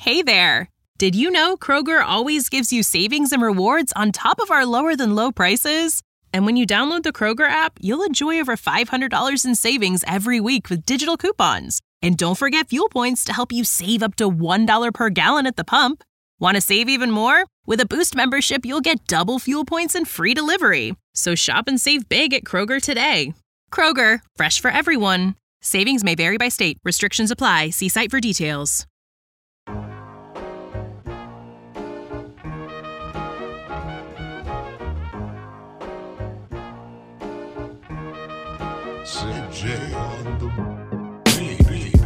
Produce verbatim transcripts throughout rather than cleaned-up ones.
Hey there! Did you know Kroger always gives you savings and rewards on top of our lower-than-low prices? And when you download the Kroger app, you'll enjoy over five hundred dollars in savings every week with digital coupons. And don't forget fuel points to help you save up to one dollar per gallon at the pump. Want to save even more? With a Boost membership, you'll get double fuel points and free delivery. So shop and save big at Kroger today. Kroger, fresh for everyone. Savings may vary by state. Restrictions apply. See site for details. C J on the beat.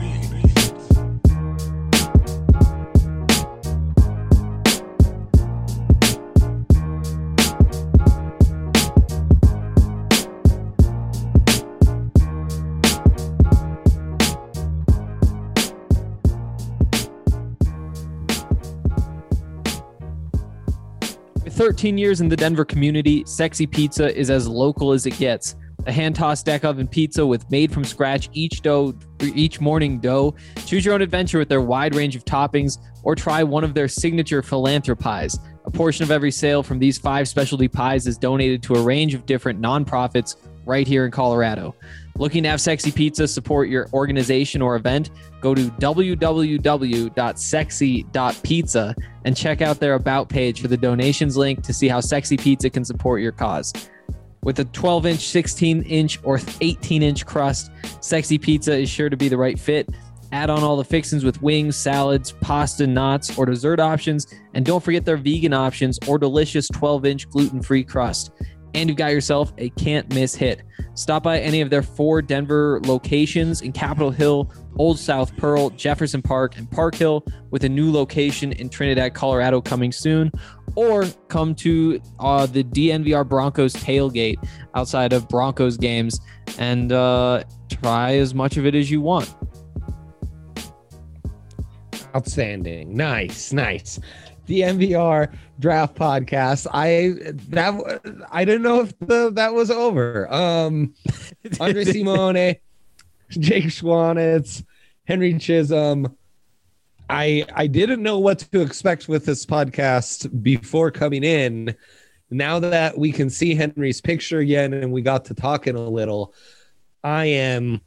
With thirteen years in the Denver community, Sexy Pizza is as local as it gets. A hand-tossed deck oven pizza with made-from-scratch each dough, each morning dough. Choose your own adventure with their wide range of toppings, or try one of their signature philanthropies. A portion of every sale from these five specialty pies is donated to a range of different nonprofits right here in Colorado. Looking to have Sexy Pizza support your organization or event? Go to w w w dot sexy dot pizza and check out their About page for the donations link to see how Sexy Pizza can support your cause. With a twelve inch, sixteen inch, or eighteen inch crust, Sexy Pizza is sure to be the right fit. Add on all the fixings with wings, salads, pasta, knots, or dessert options. And don't forget their vegan options or delicious twelve inch gluten-free crust. And you've got yourself a can't-miss hit. Stop by any of their four Denver locations in Capitol Hill, Old South Pearl, Jefferson Park, and Park Hill, with a new location in Trinidad, Colorado coming soon. Or come to uh, the D N V R Broncos tailgate outside of Broncos games and uh, try as much of it as you want. Outstanding. Nice, nice. The N V R Draft Podcast. I that I didn't know if the, that was over. Um, Andre Simone, Jake Schwanitz, Henry Chisholm. I I didn't know what to expect with this podcast before coming in. Now that we can see Henry's picture again and we got to talking a little, I am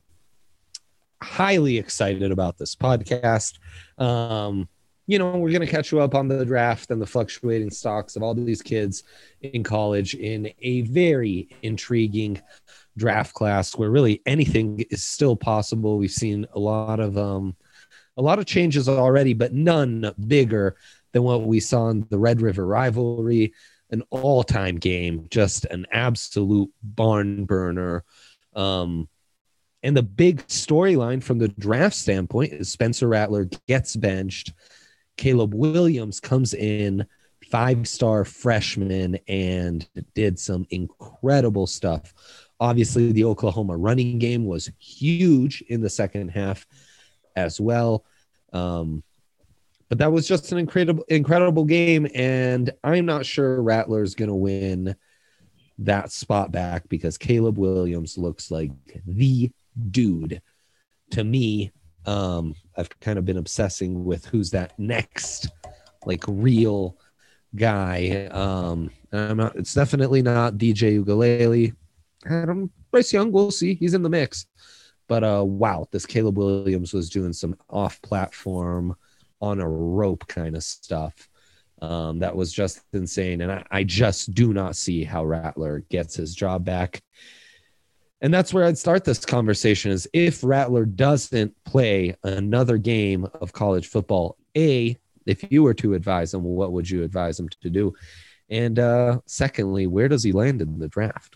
highly excited about this podcast. Um, you know, we're going to catch you up on the draft and the fluctuating stocks of all these kids in college in a very intriguing draft class where really anything is still possible. We've seen a lot of um, a lot of changes already, but none bigger than what we saw in the Red River rivalry, an all-time game, just an absolute barn burner. Um, and the big storyline from the draft standpoint is Spencer Rattler gets benched. Caleb Williams comes in, five-star freshman, and did some incredible stuff. Obviously, the Oklahoma running game was huge in the second half as well. Um, but that was just an incredible, incredible game, and I'm not sure Rattler's going to win that spot back because Caleb Williams looks like the dude to me. Um, I've kind of been obsessing with who's that next, like, real guy. Um, I'm not, it's definitely not D J Ugalele. Adam Bryce Young, we'll see. He's in the mix. But uh, wow, this Caleb Williams was doing some off-platform, on a rope kind of stuff. Um, that was just insane. And I, I just do not see how Rattler gets his job back. And that's where I'd start this conversation is if Rattler doesn't play another game of college football, A, if you were to advise him, what would you advise him to do? And uh, secondly, where does he land in the draft?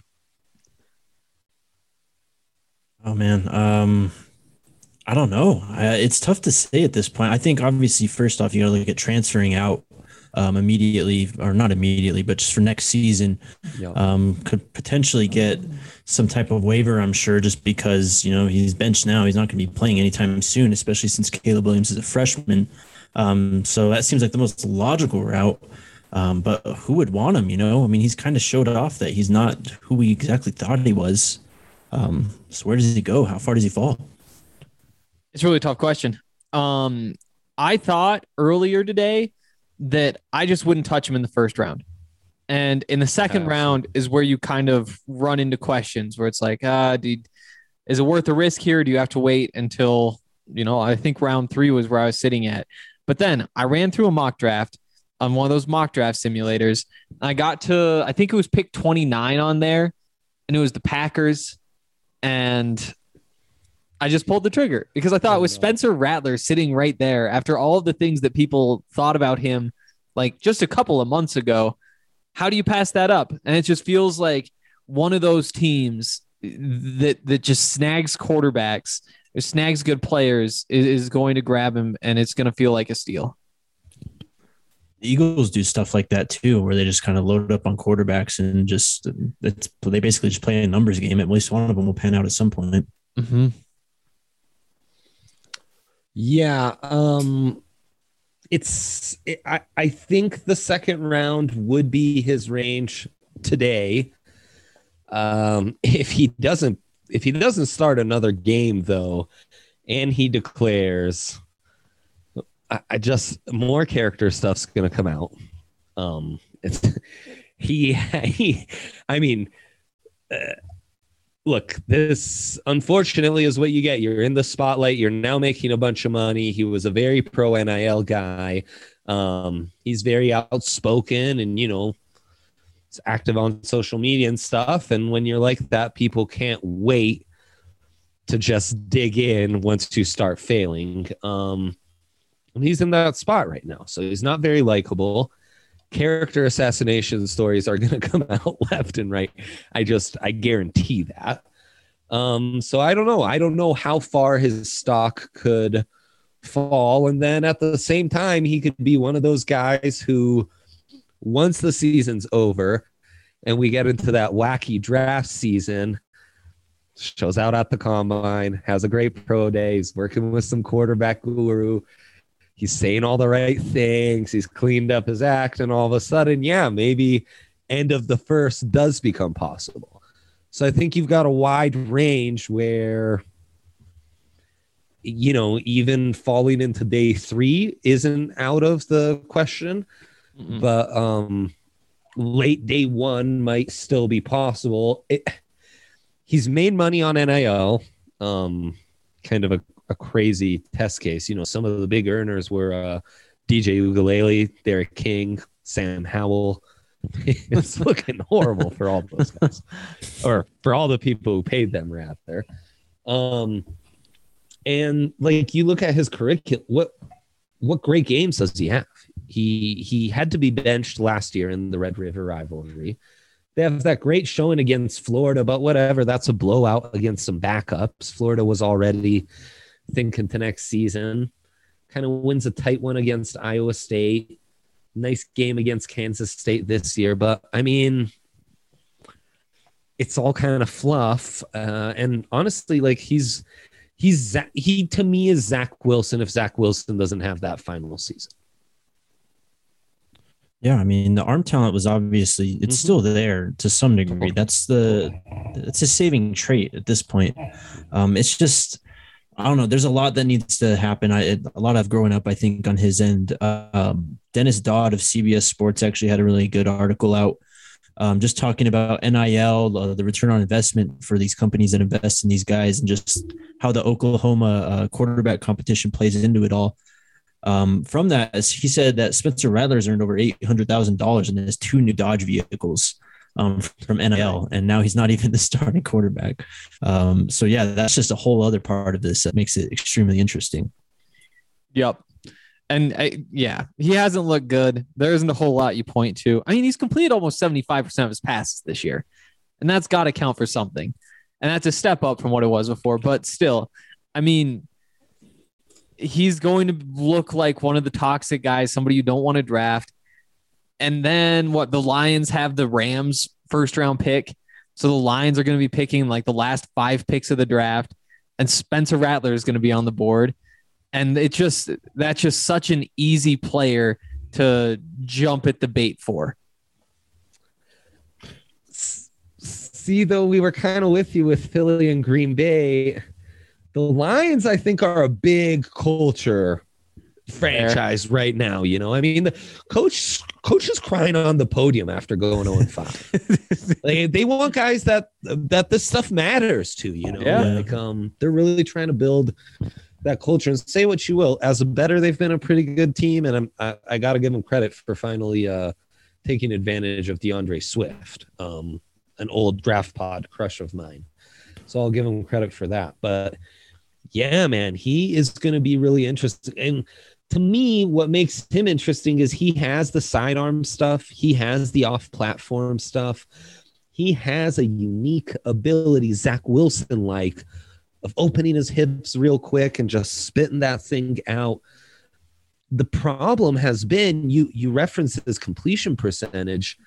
Oh, man. Um, I don't know. I, it's tough to say at this point. I think obviously, first off, you got to look at transferring out um, immediately, or not immediately, but just for next season. Yeah. Um, could potentially get some type of waiver, I'm sure, just because, you know, he's benched now. He's not going to be playing anytime soon, especially since Caleb Williams is a freshman. Um, so that seems like the most logical route. Um, but who would want him, you know? I mean, he's kind of showed off that he's not who we exactly thought he was. Um, so where does he go? How far does he fall? It's a really tough question. Um, I thought earlier today that I just wouldn't touch him in the first round. And in the second Absolutely. round is where you kind of run into questions where it's like, uh, dude, is it worth the risk here? Do you have to wait until, you know, I think round three was where I was sitting at. But then I ran through a mock draft on one of those mock draft simulators. I got to, I think it was pick twenty-nine on there, and it was the Packers. And I just pulled the trigger because I thought with Spencer Rattler sitting right there after all of the things that people thought about him like just a couple of months ago, how do you pass that up? And it just feels like one of those teams that that just snags quarterbacks, or snags good players, is, is going to grab him, and it's going to feel like a steal. The Eagles do stuff like that too, where they just kind of load up on quarterbacks and just it's they basically just play a numbers game. At least one of them will pan out at some point. Mm-hmm. Yeah, um, it's. It, I I think the second round would be his range today. Um, if he doesn't, if he doesn't start another game though, and he declares, I, I just more character stuff's gonna come out. Um, it's he. he I mean. Uh, Look, this unfortunately is what you get. You're in the spotlight. You're now making a bunch of money. He was a very pro N I L guy. Um, he's very outspoken and, you know, he's active on social media and stuff. And when you're like that, people can't wait to just dig in once you start failing. Um, and he's in that spot right now. So he's not very likable. Character assassination stories are going to come out left and right. I just, I guarantee that. Um, so I don't know. I don't know how far his stock could fall. And then at the same time, he could be one of those guys who, once the season's over and we get into that wacky draft season, shows out at the combine, has a great pro day, he's working with some quarterback guru. He's saying all the right things. He's cleaned up his act. And all of a sudden, yeah, maybe end of the first does become possible. So I think you've got a wide range where, you know, even falling into day three isn't out of the question. Mm-hmm. But um, late day one might still be possible. It, he's made money on N I L, um, kind of a a crazy test case. You know, some of the big earners were uh, D J Ugalele, Derek King, Sam Howell. It's looking horrible for all those guys, or for all the people who paid them rather. Um, and like you look at his curriculum, what what great games does he have? He he had to be benched last year in the Red River rivalry. They have that great showing against Florida, but whatever, that's a blowout against some backups. Florida was already thinking to next season. Kind of wins a tight one against Iowa State. Nice game against Kansas State this year, but I mean, it's all kind of fluff. Uh, and honestly, like he's he's he to me is Zach Wilson if Zach Wilson doesn't have that final season. Yeah, I mean, the arm talent was obviously it's mm-hmm. still there to some degree. That's the it's a saving trait at this point. Um, it's just. I don't know. There's a lot that needs to happen. I, a lot of growing up, I think, on his end. Um, Dennis Dodd of C B S Sports actually had a really good article out um, just talking about N I L, uh, the return on investment for these companies that invest in these guys, and just how the Oklahoma uh, quarterback competition plays into it all. Um, from that, he said that Spencer Rattler's earned over eight hundred thousand dollars and has two new Dodge vehicles. Um, from N I L, and now he's not even the starting quarterback. Um, so yeah, that's just a whole other part of this that makes it extremely interesting. Yep. And I, yeah, he hasn't looked good. There isn't a whole lot you point to. I mean, he's completed almost seventy-five percent of his passes this year, and that's got to count for something. And that's a step up from what it was before, but still, I mean, he's going to look like one of the toxic guys, somebody you don't want to draft. And then what, the Lions have the Rams first round pick. So the Lions are going to be picking like the last five picks of the draft, and Spencer Rattler is going to be on the board. And it just, that's just such an easy player to jump at the bait for. See, though, we were kind of with you with Philly and Green Bay. The Lions, I think, are a big culture franchise right now. You know, I mean, the coach coach is crying on the podium after going oh and five. Like, they want guys that that this stuff matters to. You know, Yeah. like um, they're really trying to build that culture. And say what you will, as a better, they've been a pretty good team, and I'm I, I got to give them credit for finally uh, taking advantage of DeAndre Swift, um, an old draft pod crush of mine. So I'll give him credit for that. But yeah, man, he is going to be really interesting. And to me, what makes him interesting is he has the sidearm stuff. He has the off-platform stuff. He has a unique ability, Zach Wilson-like, of opening his hips real quick and just spitting that thing out. The problem has been, you you referenced his completion percentage.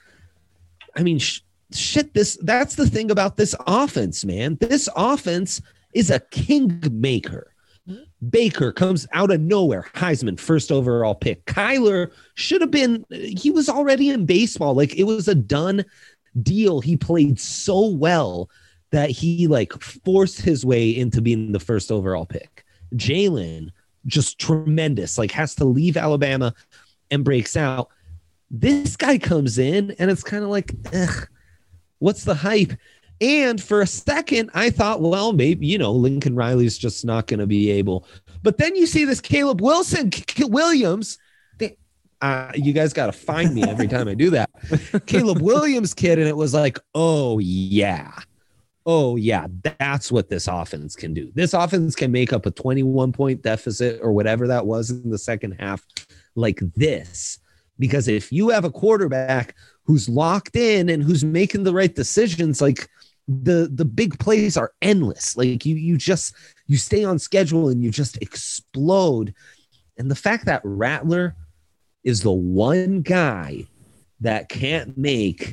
I mean, sh- shit, this that's the thing about this offense, man. This offense is a kingmaker. Baker comes out of nowhere, Heisman, first overall pick. Kyler should have been, he was already in baseball. Like, it was a done deal. He played so well that he like forced his way into being the first overall pick. Jalen, just tremendous, like has to leave Alabama and breaks out. This guy comes in and it's kind of like, ugh, what's the hype? And for a second, I thought, well, maybe, you know, Lincoln Riley's just not going to be able. But then you see this Caleb Wilson, K- Williams. They, uh, you guys got to find me every time I do that. Caleb Williams kid. And it was like, oh, yeah. Oh, yeah. That's what this offense can do. This offense can make up a twenty-one point deficit or whatever that was in the second half like this. Because if you have a quarterback who's locked in and who's making the right decisions, like, the the big plays are endless. Like you you just you stay on schedule and you just explode. And the fact that Rattler is the one guy that can't make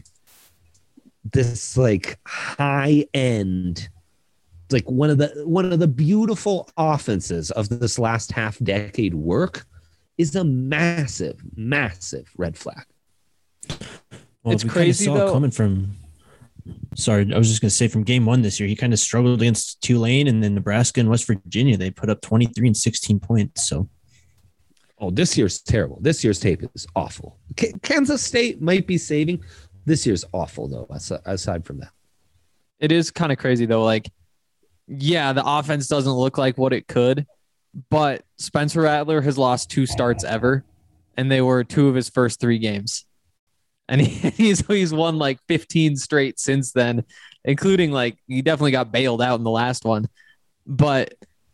this like high end, like one of the one of the beautiful offenses of this last half decade work is a massive, massive red flag. Well, It's we crazy, saw though. it coming from. Sorry, I was just going to say from game one this year, he kind of struggled against Tulane, and then Nebraska and West Virginia, they put up twenty-three and sixteen points. So, oh, this year's terrible. This year's tape is awful. K- Kansas State might be saving. This year's awful, though, aside, aside from that. It is kind of crazy, though. Like, yeah, the offense doesn't look like what it could, but Spencer Rattler has lost two starts ever, and they were two of his first three games. And he, he's he's won like fifteen straight since then, including like he definitely got bailed out in the last one. But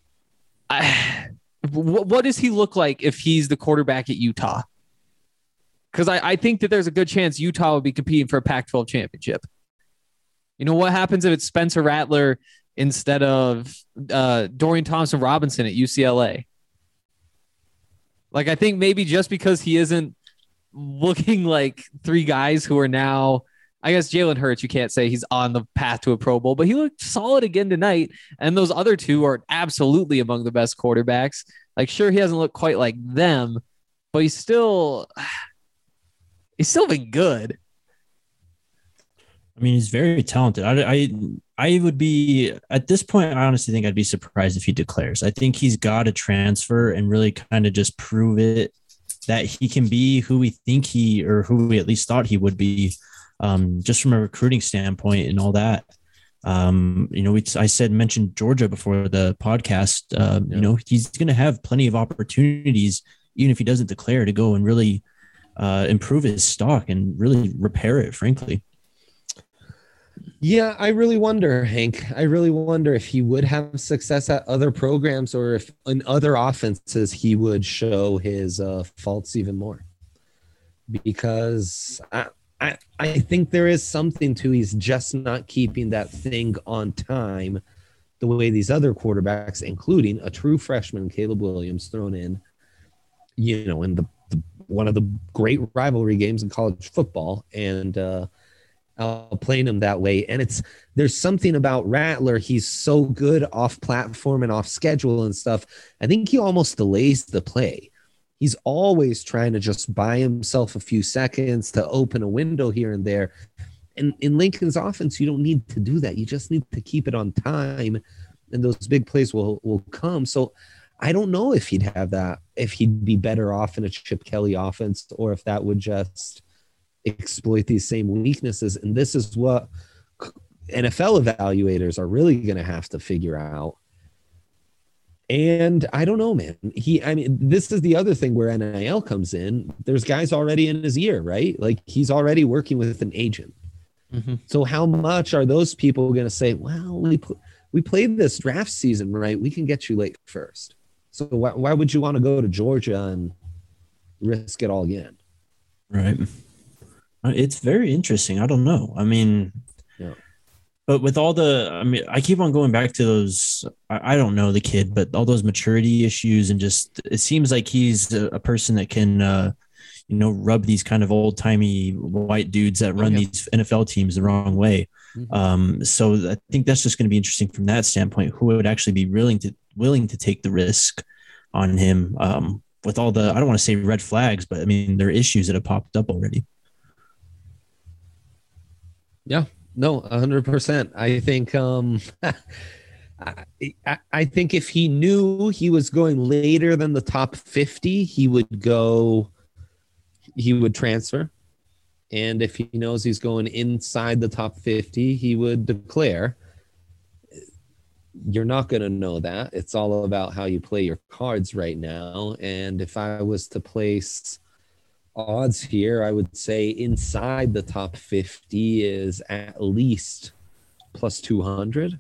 I, what, what does he look like if he's the quarterback at Utah? Because I, I think that there's a good chance Utah would be competing for a Pac twelve championship. You know, what happens if it's Spencer Rattler instead of uh, Dorian Thompson Robinson at U C L A? Like, I think maybe just because he isn't looking like three guys who are now, I guess Jalen Hurts, you can't say he's on the path to a Pro Bowl, but he looked solid again tonight. And those other two are absolutely among the best quarterbacks. Like, sure, he hasn't looked quite like them, but he's still, he's still been good. I mean, he's very talented. I, I, I would be, at this point, I honestly think I'd be surprised if he declares. I think he's got to transfer and really kind of just prove it, that he can be who we think he, or who we at least thought he would be, um, just from a recruiting standpoint and all that. Um, you know, we, I said, mentioned Georgia before the podcast. Uh, Yeah. You know, he's going to have plenty of opportunities, even if he doesn't declare, to go and really uh, improve his stock and really repair it, frankly. Yeah, I really wonder, Hank. I really wonder if he would have success at other programs or if in other offenses he would show his uh, faults even more. Because I, I, I think there is something to he's just not keeping that thing on time the way these other quarterbacks, including a true freshman, Caleb Williams, thrown in, you know, in the, the one of the great rivalry games in college football, and uh, uh, playing him that way. And it's there's something about Rattler. He's so good off platform and off schedule and stuff. I think he almost delays the play. He's always trying to just buy himself a few seconds to open a window here and there. And in Lincoln's offense, you don't need to do that. You just need to keep it on time, and those big plays will will come. So I don't know if he'd have that, if he'd be better off in a Chip Kelly offense, or if that would just exploit these same weaknesses. And this is what N F L evaluators are really going to have to figure out. And I don't know, man. He, I mean, this is the other thing where N I L comes in. There's guys already in his ear, right? Like he's already working with an agent. Mm-hmm. So how much are those people going to say, well, we pl- we played this draft season, right? We can get you late first. So why, why would you want to go to Georgia and risk it all again? Right. It's very interesting. I don't know. I mean, yeah. But with all the, I mean, I keep on going back to those, I, I don't know the kid, but all those maturity issues, and just, it seems like he's a, a person that can, uh, you know, rub these kind of old timey white dudes that run oh, yeah. these N F L teams the wrong way. Mm-hmm. Um, so I think that's just going to be interesting from that standpoint, who would actually be willing to, willing to take the risk on him, um, with all the, I don't want to say red flags, but I mean, there are issues that have popped up already. Yeah, no, a hundred percent. I think, um, I, I think if he knew he was going later than the top fifty, he would go, he would transfer. And if he knows he's going inside the top fifty, he would declare. You're not going to know that. It's all about how you play your cards right now. And if I was to place odds here, I would say inside the top fifty is at least plus two hundred.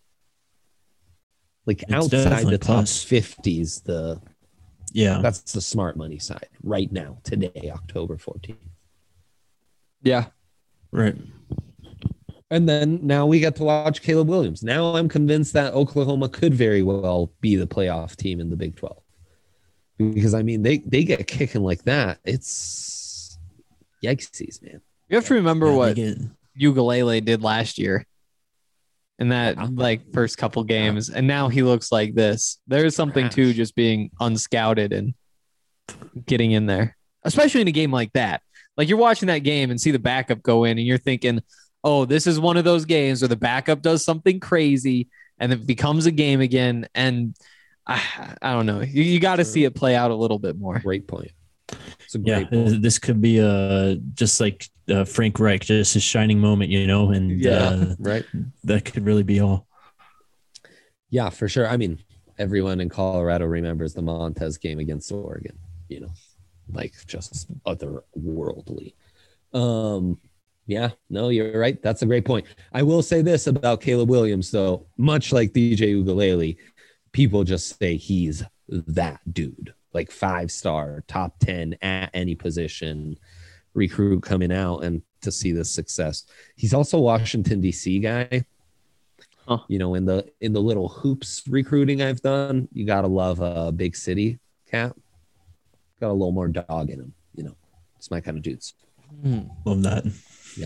Like it's outside the plus. Top fifties, the yeah, that's the smart money side right now, today, October fourteenth. Yeah, right. And then now we get to watch Caleb Williams. Now I'm convinced that Oklahoma could very well be the playoff team in the Big twelve. Because, I mean, they, they get kicking like that. It's yikesies, man. You have to remember yeah, what get... Ugalele did last year in that, like, first couple games. And now he looks like this. There's something to just being unscouted and getting in there, especially in a game like that. Like, you're watching that game and see the backup go in, and you're thinking, oh, this is one of those games where the backup does something crazy and it becomes a game again. And I, I don't know. You, you got to see it play out a little bit more. Great point. It's a great yeah, point. This could be uh, just like uh, Frank Reich, just his shining moment, you know, and yeah, uh, right. That could really be all. Yeah, for sure. I mean, everyone in Colorado remembers the Montez game against Oregon, you know, like just otherworldly. Um, yeah, no, you're right. That's a great point. I will say this about Caleb Williams, though, much like D J Ugalele, people just say he's that dude, like five-star, top ten at any position recruit coming out, and to see this success. He's also a Washington, D C guy. Huh. You know, in the in the little hoops recruiting I've done, you got to love a big city cat. Got a little more dog in him, you know. It's my kind of dudes. Mm, love that. Yeah.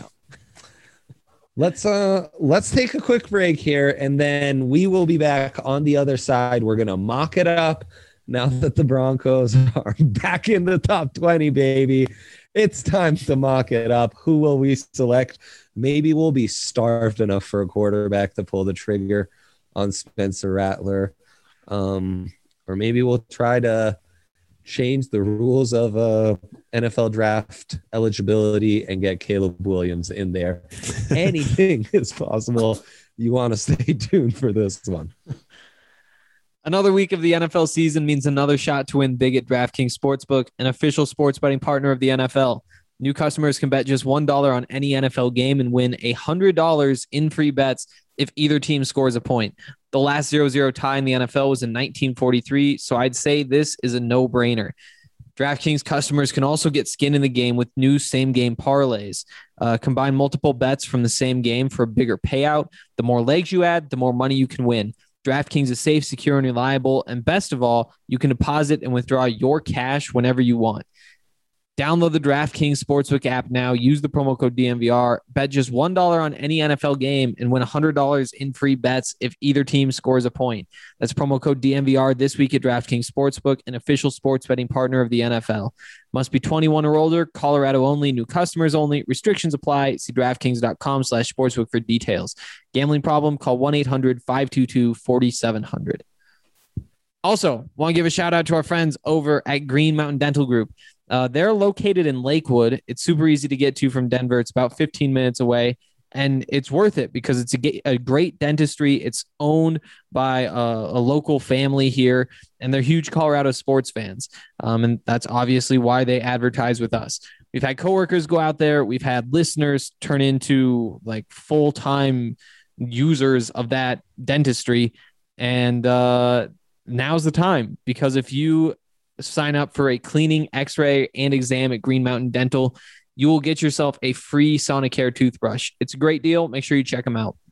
Let's uh let's take a quick break here, and then we will be back on the other side. We're gonna mock it up now that the Broncos are back in the top twenty, baby. It's time to mock it up. Who will we select? Maybe we'll be starved enough for a quarterback to pull the trigger on Spencer Rattler. Um, or maybe we'll try to change the rules of uh, N F L draft eligibility and get Caleb Williams in there. Anything is possible. You want to stay tuned for this one. Another week of the N F L season means another shot to win big at DraftKings Sportsbook, an official sports betting partner of the N F L. New customers can bet just one dollar on any N F L game and win one hundred dollars in free bets if either team scores a point. The last zero zero tie in the N F L was in nineteen forty-three, so I'd say this is a no-brainer. DraftKings customers can also get skin in the game with new same-game parlays. Uh, combine multiple bets from the same game for a bigger payout. The more legs you add, the more money you can win. DraftKings is safe, secure, and reliable, and best of all, you can deposit and withdraw your cash whenever you want. Download the DraftKings Sportsbook app now. Use the promo code D N V R. Bet just one dollar on any N F L game and win one hundred dollars in free bets if either team scores a point. That's promo code D N V R this week at DraftKings Sportsbook, an official sports betting partner of the N F L. Must be twenty-one or older. Colorado only. New customers only. Restrictions apply. See DraftKings.com slash sportsbook for details. Gambling problem? Call one eight hundred five two two four seven zero zero. Also, want to give a shout out to our friends over at Green Mountain Dental Group. Uh, they're located in Lakewood. It's super easy to get to from Denver. It's about fifteen minutes away, and it's worth it because it's a, a great dentistry. It's owned by a, a local family here, and they're huge Colorado sports fans. Um, and that's obviously why they advertise with us. We've had coworkers go out there. We've had listeners turn into like full-time users of that dentistry. And uh, now's the time, because if you sign up for a cleaning, x-ray, and exam at Green Mountain Dental, you will get yourself a free Sonicare toothbrush. It's a great deal. Make sure you check them out.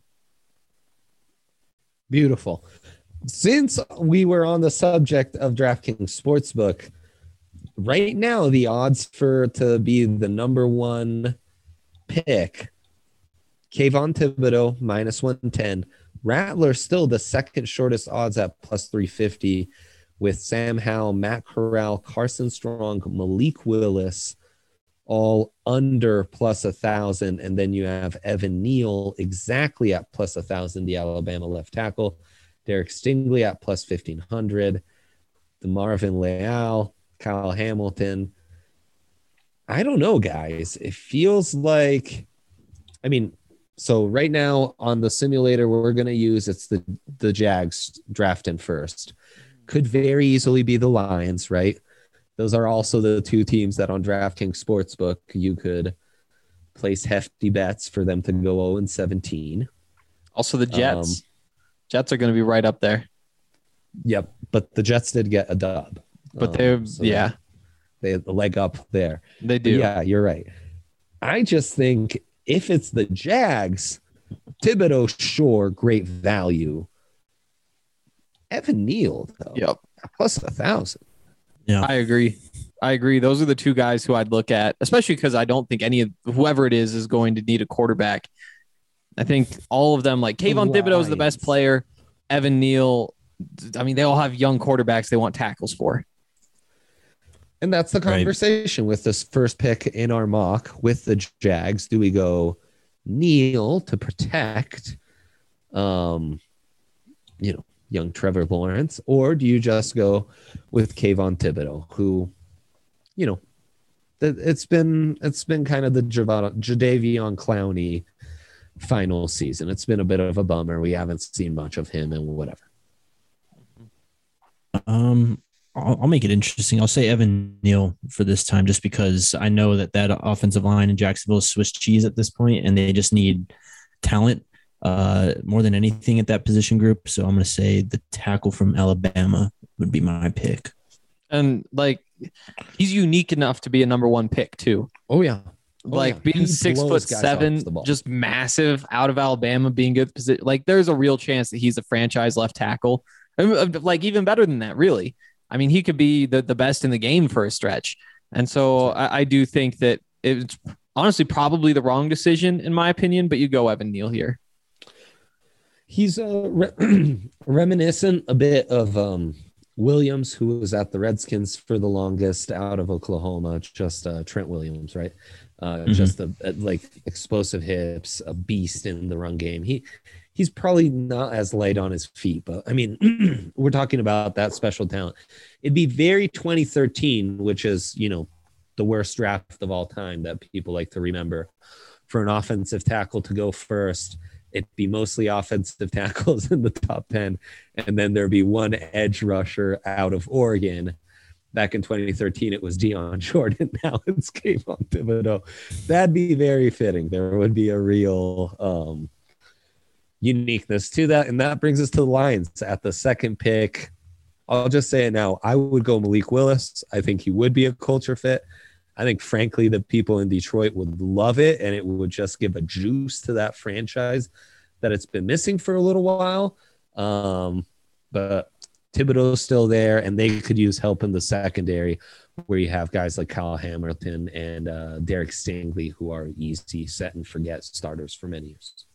Beautiful. Since we were on the subject of DraftKings Sportsbook, right now the odds for to be the number one pick, Kayvon Thibodeau minus one ten, Rattler still the second shortest odds at plus three fifty, with Sam Howell, Matt Corral, Carson Strong, Malik Willis all under plus a thousand, and then you have Evan Neal exactly at plus a thousand, the Alabama left tackle, Derek Stingley at plus fifteen hundred, the Marvin Leal, Kyle Hamilton. I don't know, guys. It feels like, I mean, so right now on the simulator we're going to use, it's the, the Jags drafting first. Could very easily be the Lions, right? Those are also the two teams that on DraftKings Sportsbook you could place hefty bets for them to go oh and seventeen. Also the Jets. Um, Jets are going to be right up there. Yep, but the Jets did get a dub. But they're, um, so yeah. They had the leg up there. They do. But yeah, you're right. I just think if it's the Jags, Thibodeau, sure, great value. Evan Neal, though, Yep. plus a thousand. Yeah. I agree. I agree. Those are the two guys who I'd look at, especially because I don't think any of whoever it is is going to need a quarterback. I think all of them, like Kayvon Thibodeau is the best player. Evan Neal, I mean, they all have young quarterbacks they want tackles for. And that's the Right. conversation with this first pick in our mock with the Jags. Do we go Neal to protect, um, you know, young Trevor Lawrence, or do you just go with Kayvon Thibodeau, who, you know, th- it's been it's been kind of the Javad- Jadeveon Clowney final season. It's been a bit of a bummer. We haven't seen much of him and whatever. Um, I'll, I'll make it interesting. I'll say Evan Neal for this time, just because I know that that offensive line in Jacksonville is Swiss cheese at this point, and they just need talent uh, more than anything at that position group. So I'm going to say the tackle from Alabama would be my pick. And like, he's unique enough to be a number one pick too. Oh yeah. Oh, Like yeah. being He six blows foot guys seven, off the ball. just massive out of Alabama, being good position. Like there's a real chance that he's a franchise left tackle. I mean, like even better than that, really. I mean, he could be the, the best in the game for a stretch. And so I, I do think that it's honestly probably the wrong decision in my opinion, but you go Evan Neal here. He's uh, re- reminiscent a bit of um, Williams, who was at the Redskins for the longest out of Oklahoma. Just uh, Trent Williams, right? Uh, Mm-hmm. Just a, a, like explosive hips, a beast in the run game. He he's probably not as light on his feet, but I mean, we're talking about that special talent. It'd be very twenty thirteen, which is, you know, the worst draft of all time that people like to remember, for an offensive tackle to go first. It'd be mostly offensive tackles in the top ten, and then there'd be one edge rusher out of Oregon. Back in twenty thirteen, it was Deion Jordan. Now it's Kayvon Thibodeau. That'd be very fitting. There would be a real um, uniqueness to that. And that brings us to the Lions at the second pick. I'll just say it now. I would go Malik Willis. I think he would be a culture fit. I think, frankly, the people in Detroit would love it, and it would just give a juice to that franchise that it's been missing for a little while. Um, but Thibodeau's still there, and they could use help in the secondary, where you have guys like Kyle Hamilton and uh, Derek Stingley, who are easy set and forget starters for many years.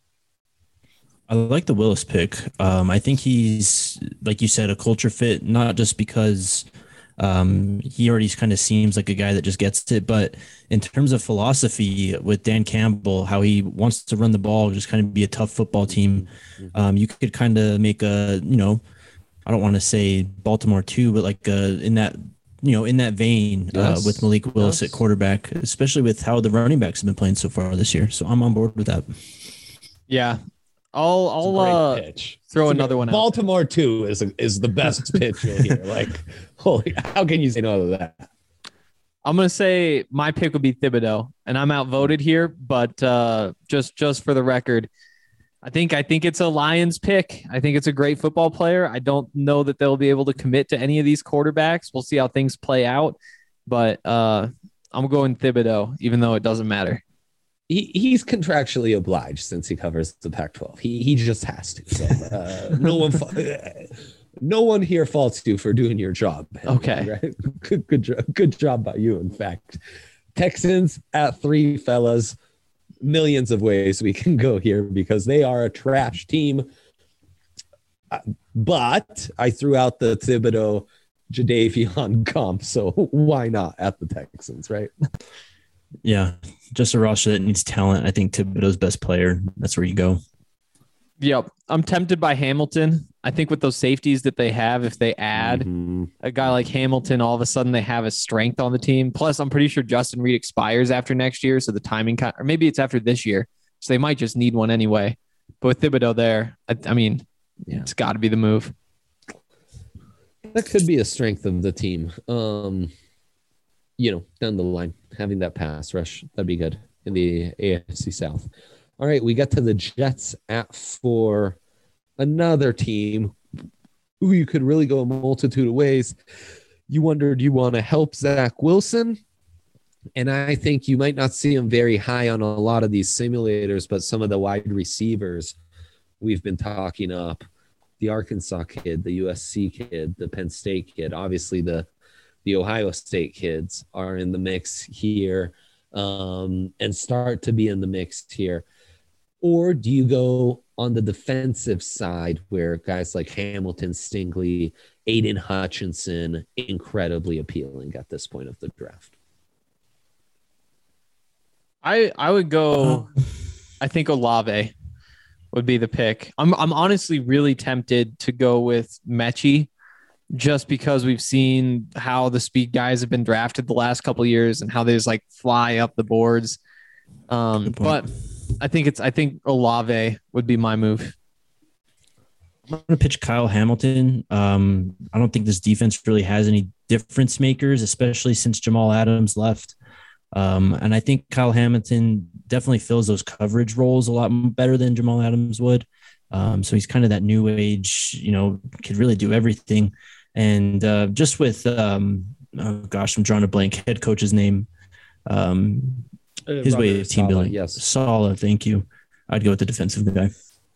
I like the Willis pick. Um, I think he's, like you said, a culture fit, not just because um, he already kind of seems like a guy that just gets it, but in terms of philosophy with Dan Campbell, how he wants to run the ball, just kind of be a tough football team. Um, you could kind of make a, you know, I don't want to say Baltimore too, but like uh, in that, you know, in that vein Yes. uh, with Malik Willis Yes. at quarterback, especially with how the running backs have been playing so far this year. So I'm on board with that. Yeah. I'll It's a I'll great uh, pitch. throw It's a another great- one out. Baltimore two is a, is the best pitch you'll hear. Like, holy, how can you say no to that? I'm gonna say my pick would be Thibodeau, and I'm outvoted here, but uh, just just for the record, I think I think it's a Lions pick. I think it's a great football player. I don't know that they'll be able to commit to any of these quarterbacks. We'll see how things play out, but uh, I'm going Thibodeau, even though it doesn't matter. He, he's contractually obliged since he covers the Pac twelve. He he just has to. So uh, no one fa- no one here faults you for doing your job. Henry, Okay. right? Good good job. Good job by you. In fact, Texans at three, fellas. Millions of ways we can go here because they are a trash team. Uh, But I threw out the Thibodeau Jadeveon comp, so why not at the Texans, right? Yeah, just a roster that needs talent. I think Thibodeau's best player. That's where you go. Yep, I'm tempted by Hamilton. I think with those safeties that they have, if they add Mhm. a guy like Hamilton, all of a sudden they have a strength on the team. Plus, I'm pretty sure Justin Reed expires after next year, so the timing, kind or maybe it's after this year, so they might just need one anyway. But with Thibodeau there, I, I mean, Yeah. it's got to be the move. That could be a strength of the team. Um, you know, down the line, having that pass rush, that'd be good in the A F C South. All right, we got to the Jets at four, another team who you could really go a multitude of ways. You wonder, do you want to help Zach Wilson? And I think you might not see him very high on a lot of these simulators, but some of the wide receivers we've been talking up, the Arkansas kid, the U S C kid, the Penn State kid, obviously the, the Ohio State kids are in the mix here um, and start to be in the mix here. Or do you go on the defensive side where guys like Hamilton, Stingley, Aiden Hutchinson, incredibly appealing at this point of the draft? I I would go. I think Olave would be the pick. I'm I'm honestly really tempted to go with Mechie, just because we've seen how the speed guys have been drafted the last couple of years and how they just like fly up the boards. Um, Good point. but I think it's I think Olave would be my move. I'm going to pitch Kyle Hamilton. Um, I don't think this defense really has any difference makers, especially since Jamal Adams left. Um, and I think Kyle Hamilton definitely fills those coverage roles a lot better than Jamal Adams would. Um, so he's kind of that new age, you know, could really do everything. And uh, just with, um, oh gosh, I'm drawing a blank, head coach's name. Um, his Robert way of team Saleh, building. yes. Sala, thank you. I'd go with the defensive guy.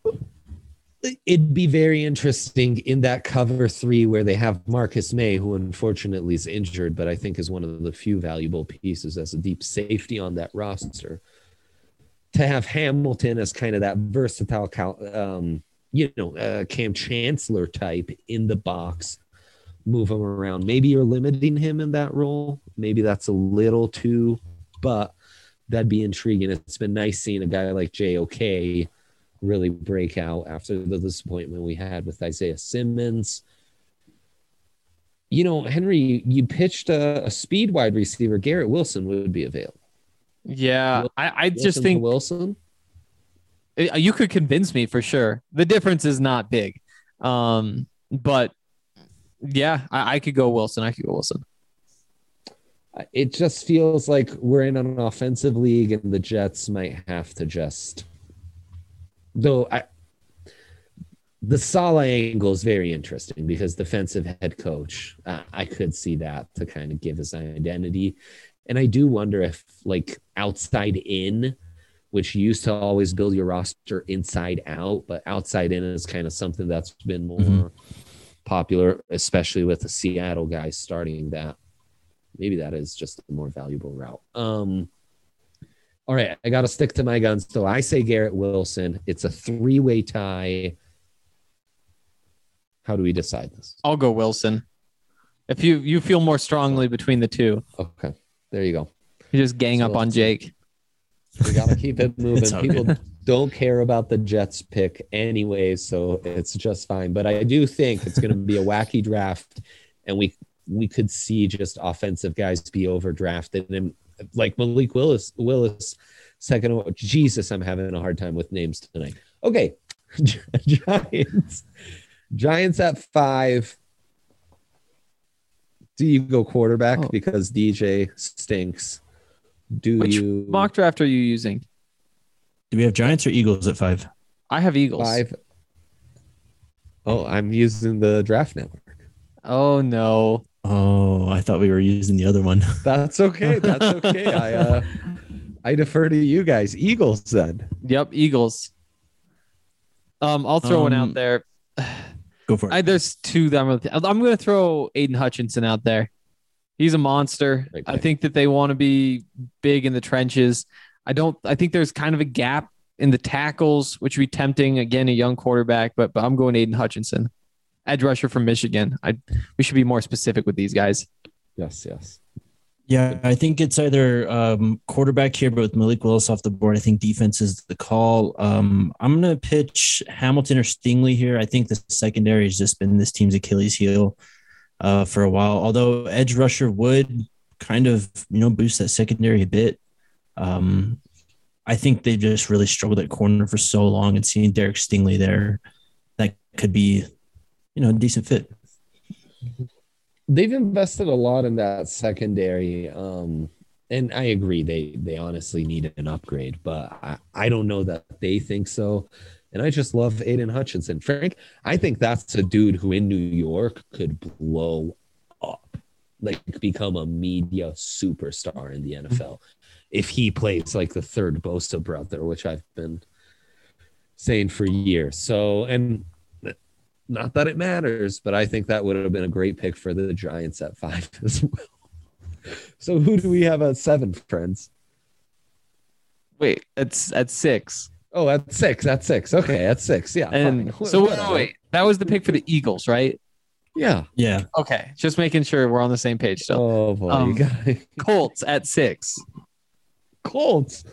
It'd be very interesting in that cover three where they have Marcus May, who unfortunately is injured, but I think is one of the few valuable pieces as a deep safety on that roster. To have Hamilton as kind of that versatile, um, you know, uh, Cam Chancellor type in the box, move him around. Maybe you're limiting him in that role. Maybe that's a little too, but that'd be intriguing. It's been nice seeing a guy like J O K really break out after the disappointment we had with Isaiah Simmons. You know, Henry, you pitched a, a speed wide receiver. Garrett Wilson would be available. Yeah, I, I Wilson just to think Wilson. Uh, you could convince me for sure. The difference is not big. Um, but yeah, I, I could go Wilson. I could go Wilson. It just feels like we're in an offensive league and the Jets might have to just, though I, the Saleh angle is very interesting because defensive head coach, uh, I could see that to kind of give his identity. And I do wonder if like outside in, which used to always build your roster inside out, but outside in is kind of something that's been more Mhm. popular, especially with the Seattle guys starting that. Maybe that is just a more valuable route. Um, all right, I got to stick to my guns. So I say Garrett Wilson. It's a three-way tie. How do we decide this? I'll go Wilson. If you you feel more strongly between the two, Okay, there you go. you just gang So up on let's- Jake. We got to keep it moving. It's all People, good. don't care about the Jets pick anyway, so it's just fine. But I do think it's going to be a wacky draft, and we we could see just offensive guys be overdrafted, and like Malik Willis, Willis, second. Jesus, I'm having a hard time with names tonight. Okay, Giants, Giants at five. Do you go quarterback oh. because D J stinks? Do Which you mock draft are you using? Do we have Giants or Eagles at five? I have Eagles. Five. Oh, I'm using the draft network. Oh no. Oh, I thought we were using the other one. That's okay. That's okay. I uh I defer to you guys. Eagles then. Yep, Eagles. Um, I'll throw um, one out there. Go for it. I, there's two that I'm gonna th- I'm gonna throw Aiden Hutchinson out there. He's a monster. Right, I think that they want to be big in the trenches. I don't. I think there's kind of a gap in the tackles, which would be tempting. Again, a young quarterback, but but I'm going Aiden Hutchinson, edge rusher from Michigan. I we should be more specific with these guys. Yes, yes. Yeah, I think it's either um, quarterback here, but with Malik Willis off the board, I think defense is the call. Um, I'm going to pitch Hamilton or Stingley here. I think the secondary has just been this team's Achilles heel uh, for a while, although edge rusher would kind of, you know, boost that secondary a bit. Um, I think they've just really struggled at corner for so long, and seeing Derek Stingley there, that could be, you know, a decent fit. They've invested a lot in that secondary, um, and I agree they they honestly need an upgrade, but I, I don't know that they think so. And I just love Aiden Hutchinson. Frank, I think that's a dude who in New York could blow up, like become a media superstar in the N F L if he plays like the third Bosa brother, which I've been saying for years. So, and not that it matters, but I think that would have been a great pick for the Giants at five as well. So who do we have at seven, friends? Wait, it's at six. Oh, at six. At six. Okay, at six. Yeah. And fine. so wait, wait, that was the pick for the Eagles, right? Yeah. Yeah. Okay, just making sure we're on the same page still. Oh boy, um, you got Colts at six. Colts.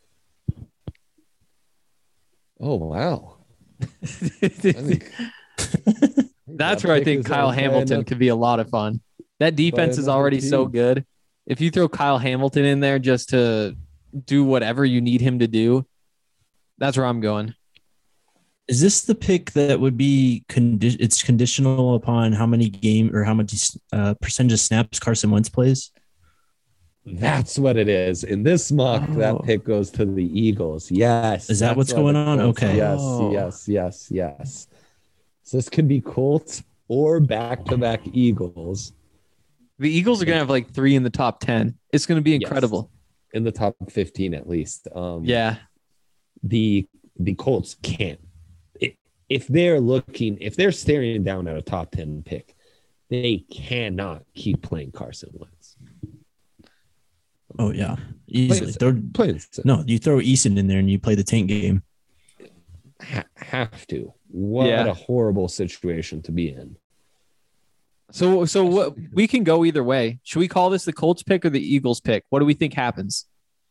Oh wow. I think, That's where I think Kyle Hamilton could be a lot of fun. That defense is already so good. If you throw Kyle Hamilton in there just to do whatever you need him to do, that's where I'm going. Is this the pick that would be condi- it's conditional upon how many game or how much uh, percentage of snaps Carson Wentz plays? That's what it is. In this mock, oh. that pick goes to the Eagles. Yes. Is that what's going on? Colts. Okay. Yes, oh. yes, yes, yes. So this could be Colts or back-to-back Eagles. The Eagles are going to have like three in the top ten. It's going to be incredible. Yes. In the top fifteen at least. Um, yeah. The the Colts can't. If they're looking, if they're staring down at a top ten pick, they cannot keep playing Carson Wentz. Oh, yeah. Easily. Throw, no, you throw Eason in there and you play the tank game. Ha- have to. What yeah. a horrible situation to be in. So, so what, we can go either way. Should we call this the Colts pick or the Eagles pick? What do we think happens?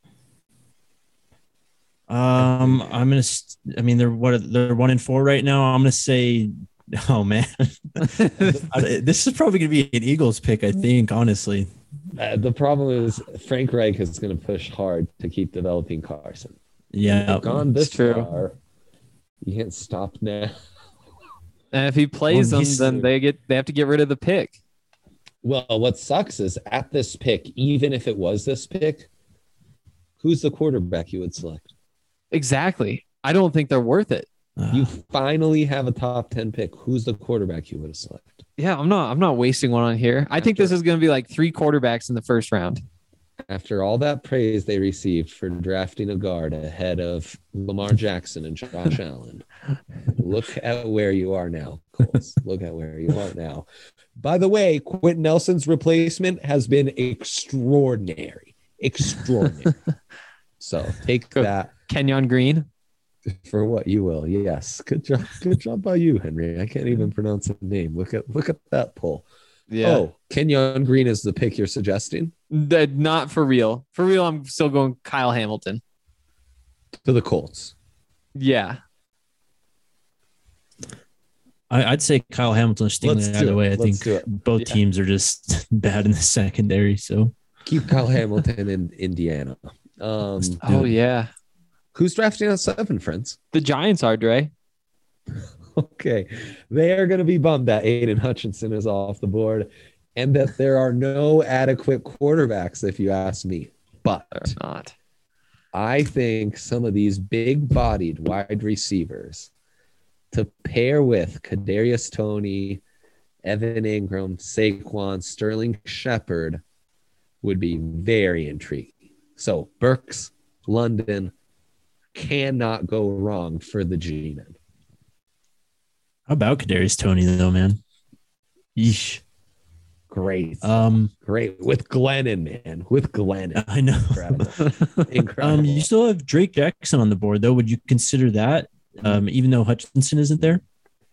Um, I'm gonna. I mean, they're what they're one and four right now. I'm gonna say, oh man, this is probably gonna be an Eagles pick. I think, honestly. Uh, the problem is Frank Reich is going to push hard to keep developing Carson. Yeah, You've gone this true. far. You can't stop now. And if he plays well, them, then they get they have to get rid of the pick. Well, what sucks is at this pick, even if it was this pick, who's the quarterback you would select? Exactly. I don't think they're worth it. Uh, You finally have a top ten pick. Who's the quarterback you would have selected? Yeah, I'm not. I'm not wasting one on here. I think this is going to be like three quarterbacks in the first round. After all that praise they received for drafting a guard ahead of Lamar Jackson and Josh Allen, look at where you are now, Colts. Look at where you are now. By the way, Quentin Nelson's replacement has been extraordinary. Extraordinary. So take that. Kenyon Green. For what you will. Yes. Good job. Good job by you, Henry. I can't even pronounce the name. Look at look at that poll. Yeah. Oh, Kenyon Green is the pick you're suggesting? That not for real. For real, I'm still going Kyle Hamilton. To the Colts. Yeah. I, I'd say Kyle Hamilton or Stingley Let's do either it. way. I Let's think do it. both Yeah. teams are just bad in the secondary. So Keep Kyle Hamilton in Indiana. Um, Oh, yeah. who's drafting at seven, friends? The Giants are, Dre. Okay. They are going to be bummed that Aiden Hutchinson is off the board and that there are no adequate quarterbacks, if you ask me. But They're not. I think some of these big-bodied wide receivers to pair with Kadarius Toney, Evan Ingram, Saquon, Sterling Shepard would be very intriguing. So Burks, London cannot go wrong for the G-Men. how about Kadarius Toney though, man? Yeesh. Great. Um, Great. With Glennon, man. With Glennon. I know. Incredible. Incredible. Um, you still have Drake Jackson on the board though. Would you consider that? Um, even though Hutchinson isn't there?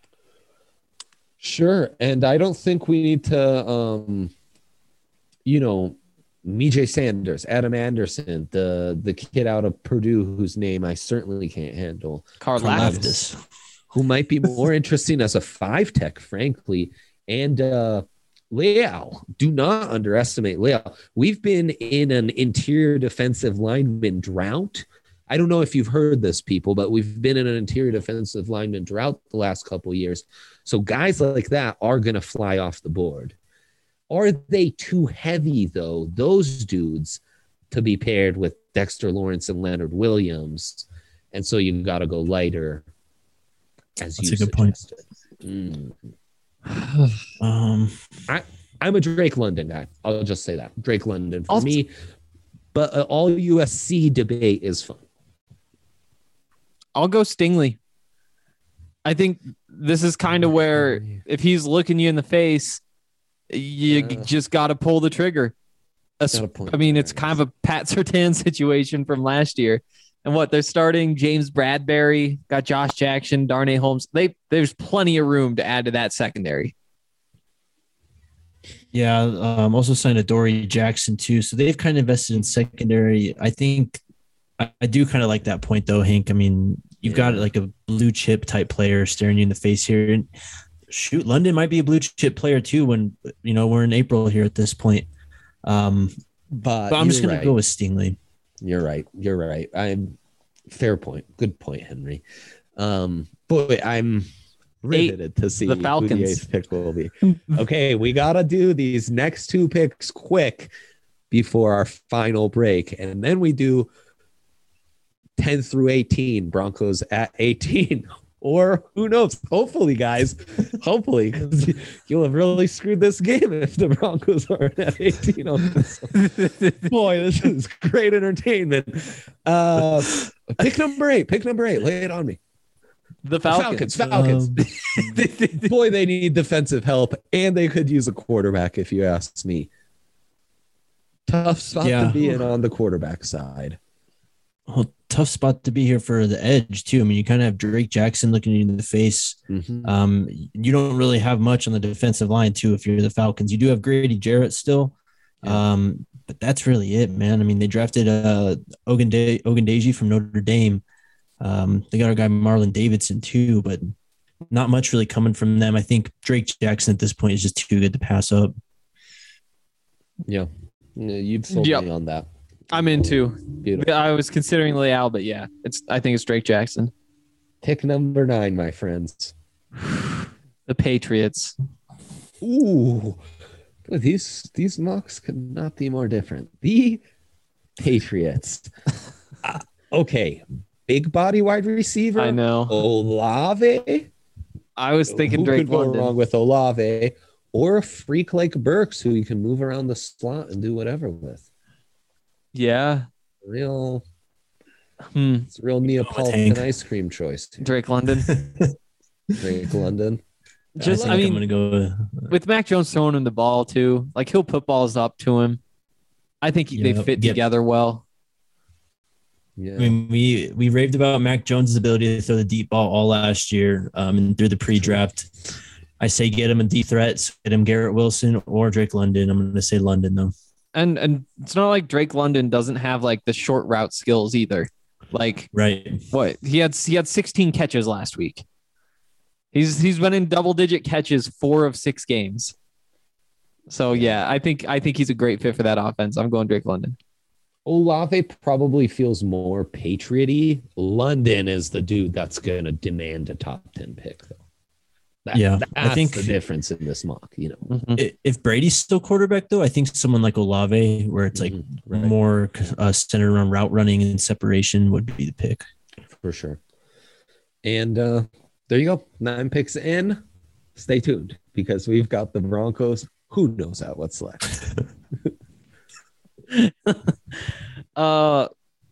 Sure. And I don't think we need to, um, you know, Mijay Sanders, Adam Anderson, the the kid out of Purdue whose name I certainly can't handle, Karlaftis. who might be more interesting as a five tech, frankly. And uh, Leal, do not underestimate Leal. We've been in an interior defensive lineman drought. I don't know if you've heard this, people, but we've been in an interior defensive lineman drought the last couple of years. So guys like that are going to fly off the board. Are they too heavy, though, those dudes, to be paired with Dexter Lawrence and Leonard Williams? And so you've got to go lighter, as That's you a good point. suggested. Mm. Um, I'm a Drake London guy. I'll just say that. Drake London for I'll- me. But uh, all U S C debate is fun. I'll go Stingley. I think this is kind of where if he's looking you in the face, you Yeah. just got to pull the trigger. As- Got a point I mean, there, it's kind of a Pat Surtain situation from last year. And what they're starting James Bradbury, got Josh Jackson, Darnay Holmes. They there's plenty of room to add to that secondary. yeah. Um, also signed a Dory Jackson too. So they've kind of invested in secondary. I think I, I do kind of like that point though, Hank. I mean, you've got Yeah. like a blue chip type player staring you in the face here. And shoot, London might be a blue chip player too when, you know, we're in April here at this point. Um, But, but I'm just you're going to right. go with Stingley. You're right. You're right. I'm fair point. Good point, Henry. Um, boy, I'm riveted to see the who Falcons. the eighth pick will be. Okay, we gotta do these next two picks quick before our final break, and then we do ten through eighteen. Broncos at eighteen. Or who knows? Hopefully, guys. Hopefully, 'cause you'll have really screwed this game if the Broncos aren't at eighteen on this one. Boy, this is great entertainment. Uh, pick number eight. Pick number eight. Lay it on me. The Falcons. Falcons. Falcons. Boy, they need defensive help, and they could use a quarterback, if you ask me. Tough spot Yeah. to be in on the quarterback side. Well, tough spot to be here for the edge too. I mean, you kind of have Drake Jackson looking you in the face. Mhm. Um, you don't really have much on the defensive line too. If you're the Falcons, you do have Grady Jarrett still. Yeah. Um, but that's really it, man. I mean, they drafted uh Ogende- Ogundeji from Notre Dame. Um, they got our guy Marlon Davidson too, but not much really coming from them. I think Drake Jackson at this point is just too good to pass up. Yeah. Yeah, you've sold Yep. me on that. I'm into. Beautiful. I was considering Leal, but yeah, it's. I think it's Drake Jackson. Pick number nine, my friends. The Patriots. Ooh. Boy, These these mocks could not be more different. The Patriots. Uh, okay. Big body wide receiver. I know. Olave. I was thinking Who Drake could go London. wrong with Olave, or a freak like Burks who you can move around the slot and do whatever with. Yeah. Real, Hmm. it's a real Neapolitan Tank. ice cream choice. Drake London. Drake London. Just, I, I, think mean, I'm gonna go. With, with Mac Jones throwing him the ball too, like he'll put balls up to him. I think they Yeah, fit yep. together well. Yeah. I mean, we we raved about Mac Jones' ability to throw the deep ball all last year, um, and through the pre-draft. I say get him a deep threat, get him Garrett Wilson or Drake London. I'm going to say London though. And and it's not like Drake London doesn't have like the short route skills either. Like Right. what he had he had sixteen catches last week. He's he's been in double digit catches four of six games. So yeah, I think I think he's a great fit for that offense. I'm going Drake London. Olave probably feels more Patriot-y. London is the dude that's going to demand a top ten pick, though. That, Yeah, that's I think the difference in this mock. You know, Mm-hmm. I- If Brady's still quarterback, though, I think someone like Olave, where it's like Mhm, right. more uh, centered around route running and separation, would be the pick. for sure. And uh, there you go, nine picks in. Stay tuned because we've got the Broncos. Who knows at what's left? Uh,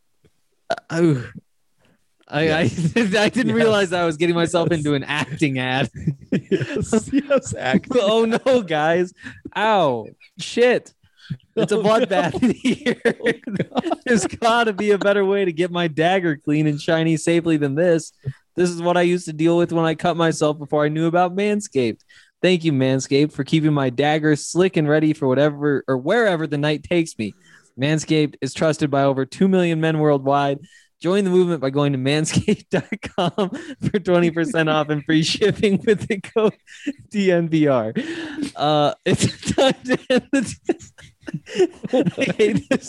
I, I, I, I didn't Yes. realize I was getting myself into an acting ad. yes, yes, act. Oh no, guys! Ow! Shit! It's a Oh, bloodbath in here. There's got to be a better way to get my dagger clean and shiny safely than this. This is what I used to deal with when I cut myself before I knew about Manscaped. Thank you, Manscaped, for keeping my dagger slick and ready for whatever or wherever the night takes me. Manscaped is trusted by over two million men worldwide. Join the movement by going to manscaped dot com for twenty percent off and free shipping with the code D N V R. Uh, it's time to end the I hate this.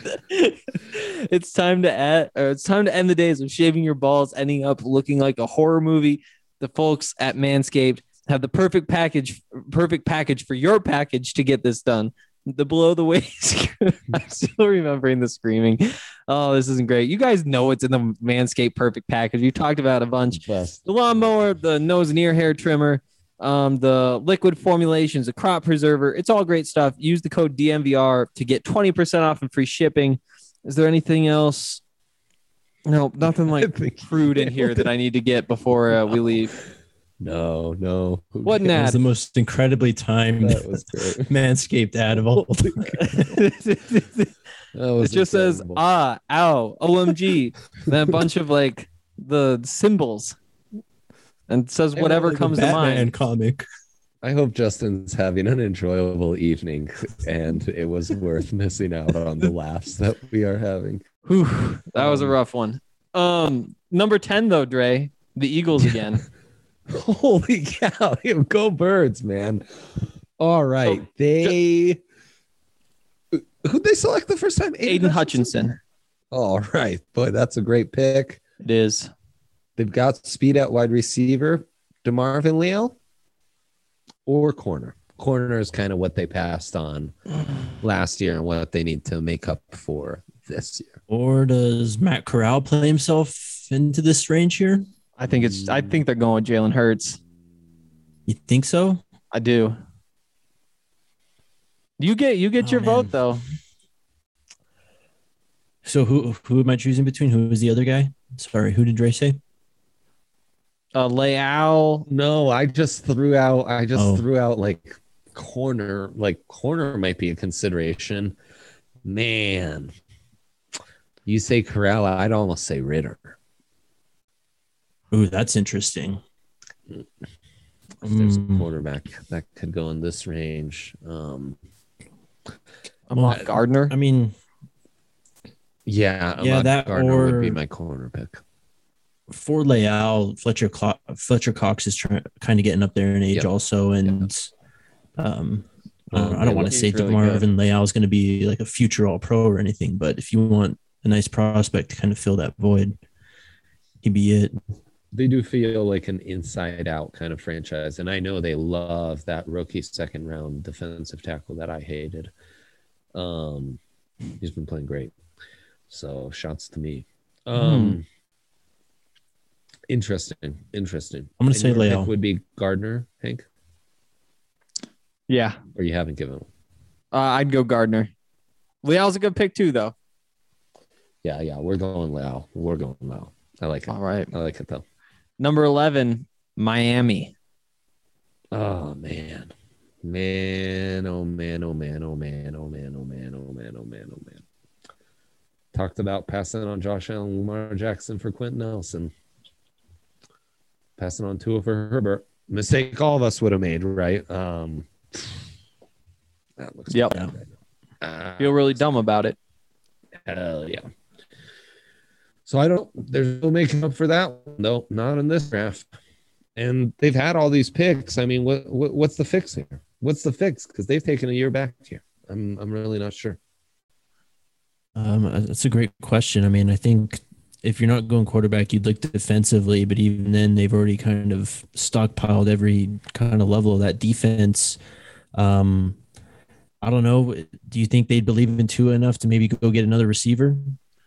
It's time to add, or it's time to end the days of shaving your balls, ending up looking like a horror movie. The folks at Manscaped have the perfect package, perfect package for your package to get this done. The below the waist. I'm still remembering the screaming. Oh, this isn't great. You guys know it's in the Manscaped perfect package. You talked about a bunch. Best. The lawnmower, the nose and ear hair trimmer, um, the liquid formulations, the crop preserver. It's all great stuff. Use the code D M V R to get twenty percent off and free shipping. Is there anything else? No, nothing like think- crude in here that I need to get before uh, we leave. No, no. What an That was ad. the most incredibly timed That was great. Manscaped ad of all. It That was just says incredible. ah, ow, O M G, then a bunch of like the symbols, and it says I whatever like the comes to Batman mind. comic. I hope Justin's having an enjoyable evening and it was worth missing out on the laughs that we are having. Whew, that was a Um, rough one. Um, number ten though, Dre, the Eagles again. Holy cow. Go Birds, man. All right. So, they who'd they select the first time? Aiden Hutchinson. All right. Boy, that's a great pick. It is. They've got speed at wide receiver, DeMarvin Leal, or corner. Corner is kind of what they passed on last year and what they need to make up for this year. Or does Matt Corral play himself into this range here? I think it's. I think they're going with Jalen Hurts. You think so? I do. You get. You get Oh, your man. vote though. So who who am I choosing between? Who was the other guy? Sorry, who did Dre say? Uh, Leal. No, I just threw out. I just Oh. threw out like corner. Like corner might be a consideration. Man, you say Corral, I'd almost say Ritter. Ooh, that's interesting. If there's Mm. a quarterback that could go in this range. Um, Amok Well, Gardner. I mean, yeah, Yeah, Ahmad that Gardner would be or- my corner pick. for Leal, Fletcher Clo- Fletcher Cox is try- kind of getting up there in age Yep. also, and um, I don't, Um, I don't he want to looks say really DeMarvin Leal is going to be like a future All Pro or anything, but if you want a nice prospect to kind of fill that void, he'd be it. They do feel like an inside out kind of franchise. And I know they love that rookie second round defensive tackle that I hated. Um, he's been playing great. So shouts to me. Um, Interesting. Interesting. I'm gonna And say your pick Leal. would be Gardner, Hank, Yeah, or you haven't given him. uh, I'd go Gardner. Leal's a good pick too, though. Yeah, yeah. We're going Lau. We're going Lau. I like it. All right. I like it though. Number eleven, Miami. Oh man. Man, oh man, oh man, oh man, oh man, oh man, oh man, oh man, oh man. Talked about passing on Josh Allen, Lamar Jackson for Quentin Nelson. Passing on Tua for Herbert. Mistake all of us would have made, right? Um that looks Yep. bad. Uh, Feel really dumb about it. Hell yeah. So I don't, there's no making up for that. No, not in this draft. And they've had all these picks. I mean, what, what what's the fix here? What's the fix? Because they've taken a year back here. I'm I'm really not sure. Um, that's a great question. I mean, I think if you're not going quarterback, you'd look defensively, but even then, they've already kind of stockpiled every kind of level of that defense. Um, I don't know. Do you think they'd believe in Tua enough to maybe go get another receiver?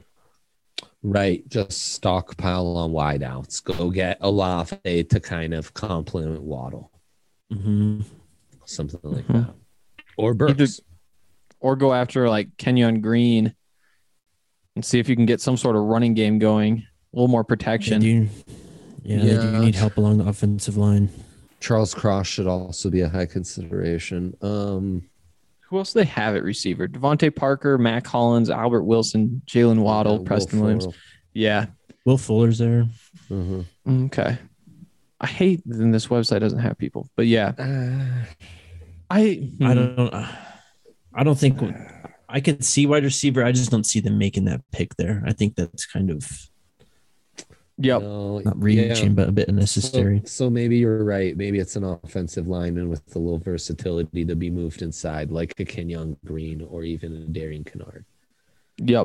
Right. Just stockpile on wideouts. Go get Olave to kind of complement Waddle. Mm-hmm. Something like Mhm. that. Or Burks. Either- Or go after like Kenyon Green and see if you can get some sort of running game going, a little more Yeah, protection. do you, yeah, they do Yeah. need help along the offensive line. Charles Cross should also be a high consideration. Um, Who else do they have at receiver? Devontae Parker, Mac Hollins, Albert Wilson, Jalen Waddle, uh, Will Preston Williams. Fuller. Yeah. Will Fuller's there. Mhm. Okay. I hate that this website doesn't have people, but yeah. Uh, I I don't. I don't think I can see wide receiver. I just don't see them making that pick there. I think that's kind of Yep. no, not reaching, yeah. but a bit So, unnecessary. so maybe you're right. Maybe it's an offensive lineman with a little versatility to be moved inside, like a Kenyon Green or even a Darian Kennard. Yep.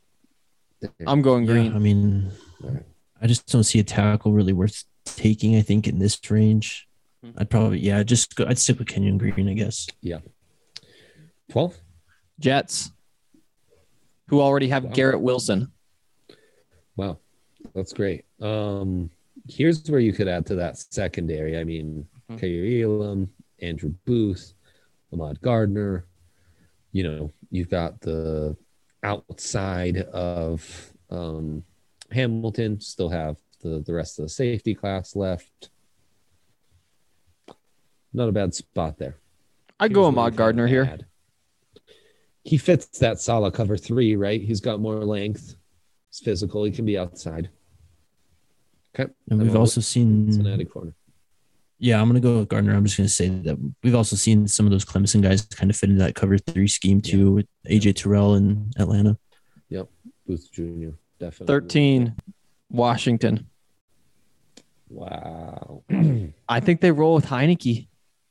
I'm going Yeah, green. I mean, Alright. I just don't see a tackle really worth taking. I think in this range, I'd probably yeah, just go. I'd stick with Kenyon Green, I guess. twelve. Jets, who already have Wow. Garrett Wilson. Wow, that's great. Um, here's where you could add to that secondary. I mean, Mhm. Kair Elam, Andrew Booth, Ahmad Gardner. You know, you've got the outside of um, Hamilton. Still have the the rest of the safety class left. Not a bad spot there. I'd go Here's where Ahmad you Gardner can here. add. He fits that solid cover three, right? He's got more length. He's physical. He can be outside. Okay. And we've I'm also on Cincinnati seen. corner. Yeah, I'm gonna go with Gardner. I'm just gonna say that we've also seen some of those Clemson guys kind of fit into that cover three scheme too, with A J Terrell in Atlanta. Booth Junior Definitely. thirteen, Washington. Wow. I think they roll with Heineke.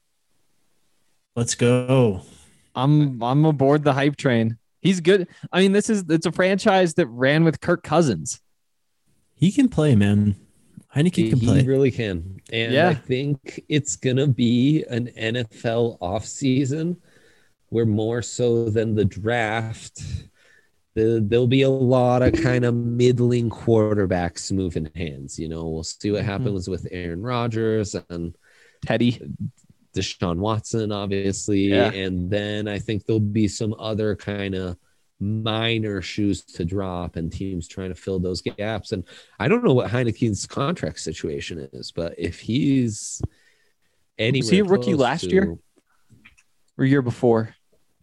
Let's go. I'm I'm aboard the hype train. He's good. I mean, this is it's a franchise that ran with Kirk Cousins. He can play, man. Heineke He can play. really can. And Yeah. I think it's going to be an N F L offseason where more so than the draft, the, there'll be a lot of kind of middling quarterbacks moving hands. You know, we'll see what Mhm. happens with Aaron Rodgers and Teddy. Deshaun Watson, obviously. Yeah. And then I think there'll be some other kind of minor shoes to drop and teams trying to fill those gaps. And I don't know what Heineke's contract situation is, but if he's anywhere Was he a rookie close last to- year? Or year before?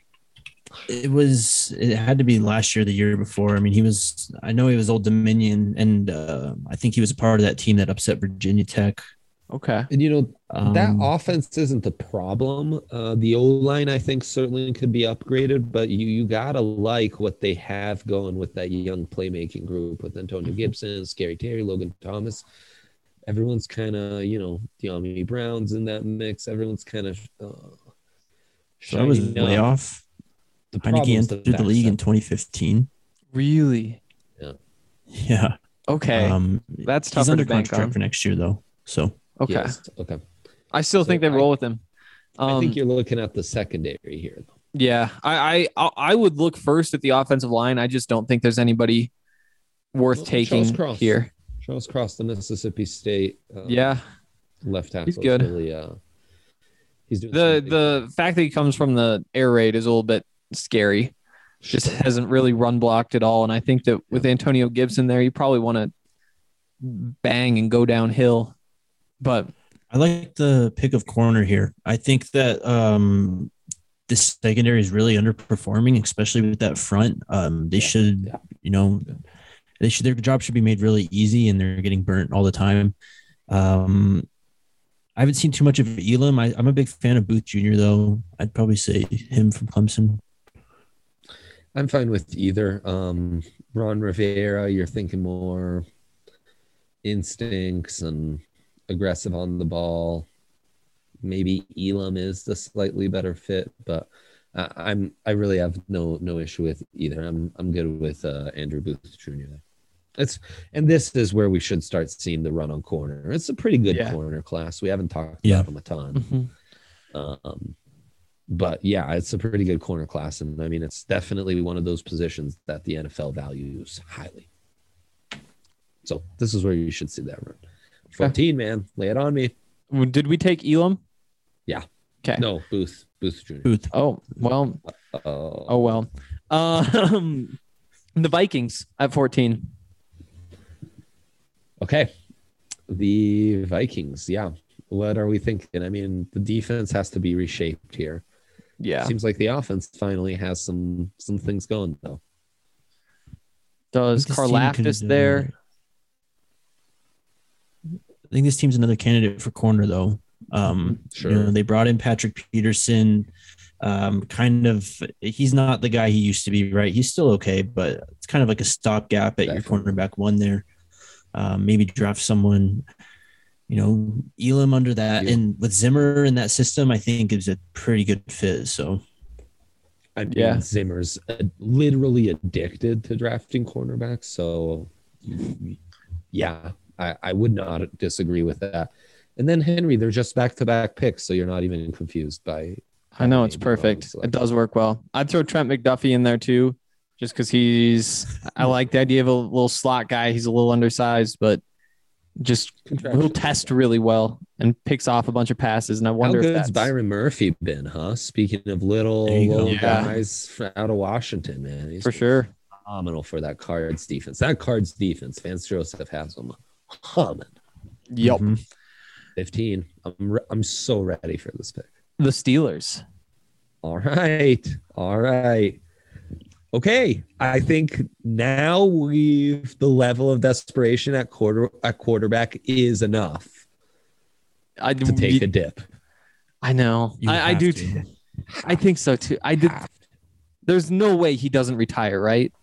It was. It had to be last year, the year before. I mean, he was. I know he was Old Dominion, and uh, I think he was a part of that team that upset Virginia Tech. Okay. And you know, that Um, offense isn't the problem. Uh, the O line, I think, certainly could be upgraded, but you you gotta like what they have going with that young playmaking group with Antonio Gibson, Scary Terry, Logan Thomas. Everyone's kind of, you know, De'Ami Brown's in that mix. Everyone's kind of uh, So I was shining way up. off. The Heineke problem's entered the back league in seven. twenty fifteen. Really? Yeah. Okay. Um, That's he's tougher under to bank contract on. for next year, though. So Okay. Yes. Okay. I still So think they I- roll with him. Um, I think you're looking at the secondary here, though. Yeah, I, I I would look first at the offensive line. I just don't think there's anybody worth Well, taking Charles Cross. here. Charles Cross, the Mississippi State uh, Yeah, left tackle. He's is good. Really, uh, he's doing the something. the fact that he comes from the air raid is a little bit scary. Just hasn't really run blocked at all, and I think that with Antonio Gibson there, you probably want to bang and go downhill. But I like the pick of corner here. I think that um, this secondary is really underperforming, especially with that front. Um, they Yeah, should, yeah. you know, they should their job should be made really easy, and they're getting burnt all the time. Um, I haven't seen too much of Elam. I, I'm a big fan of Booth Junior though. I'd probably say him from Clemson. I'm fine with either. Um, Ron Rivera, you're thinking more instincts and aggressive on the ball. Maybe Elam is the slightly better fit, but uh, I'm I really have no no issue with either. I'm I'm good with uh, Andrew Booth Junior there. It's and this is where we should start seeing the run on corner. It's a pretty good Yeah. corner class. We haven't talked Yeah. about them a ton. Mhm. Um, but yeah, it's a pretty good corner class. And I mean, it's definitely one of those positions that the N F L values highly. So this is where you should see that run. fourteen, man. Lay it on me. Did we take Elam? Yeah. Okay. No, Booth. Booth Junior Booth. Oh, well. Uh, Oh, well. Um, the Vikings at fourteen. Okay. The Vikings. Yeah. What are we thinking? I mean, the defense has to be reshaped here. Yeah. Seems like the offense finally has some some things going though. Does This team Karlaftis could, uh, there? I think this team's another candidate for corner, though. Um, Sure. You know, they brought in Patrick Peterson. Um, kind of, he's not the guy he used to be, right? He's still okay, but it's kind of like a stopgap at your Definitely. cornerback one there. Um, maybe draft someone, you know, Elam under that. Yeah. And with Zimmer in that system, I think is a pretty good fit. So, I mean, Yeah. Zimmer's uh, literally addicted to drafting cornerbacks. So, yeah, I, I would not disagree with that. And then Henry, they're just back to back picks. So you're not even confused by. I know it's having Andy perfect. Dalton It does work well. I'd throw Trent McDuffie in there too, just because he's. I like the idea of a little slot guy. He's a little undersized, but just will test really well and picks off a bunch of passes. And I How wonder if good's that's Byron Murphy been, huh? Speaking of little There you go. low Yeah. guys f- out of Washington, man. He's for sure. phenomenal for that Cards defense. That Cards defense, Vance Joseph has them humming. Yep. mhm. fifteen. I'm re- I'm so ready for this pick. The Steelers. All right. All right. Okay. I think now we've the level of desperation at quarter at quarterback is enough I to take a dip. I know. You I, I have do. to. Too. I think so too. I did. Have to. There's no way he doesn't retire, right?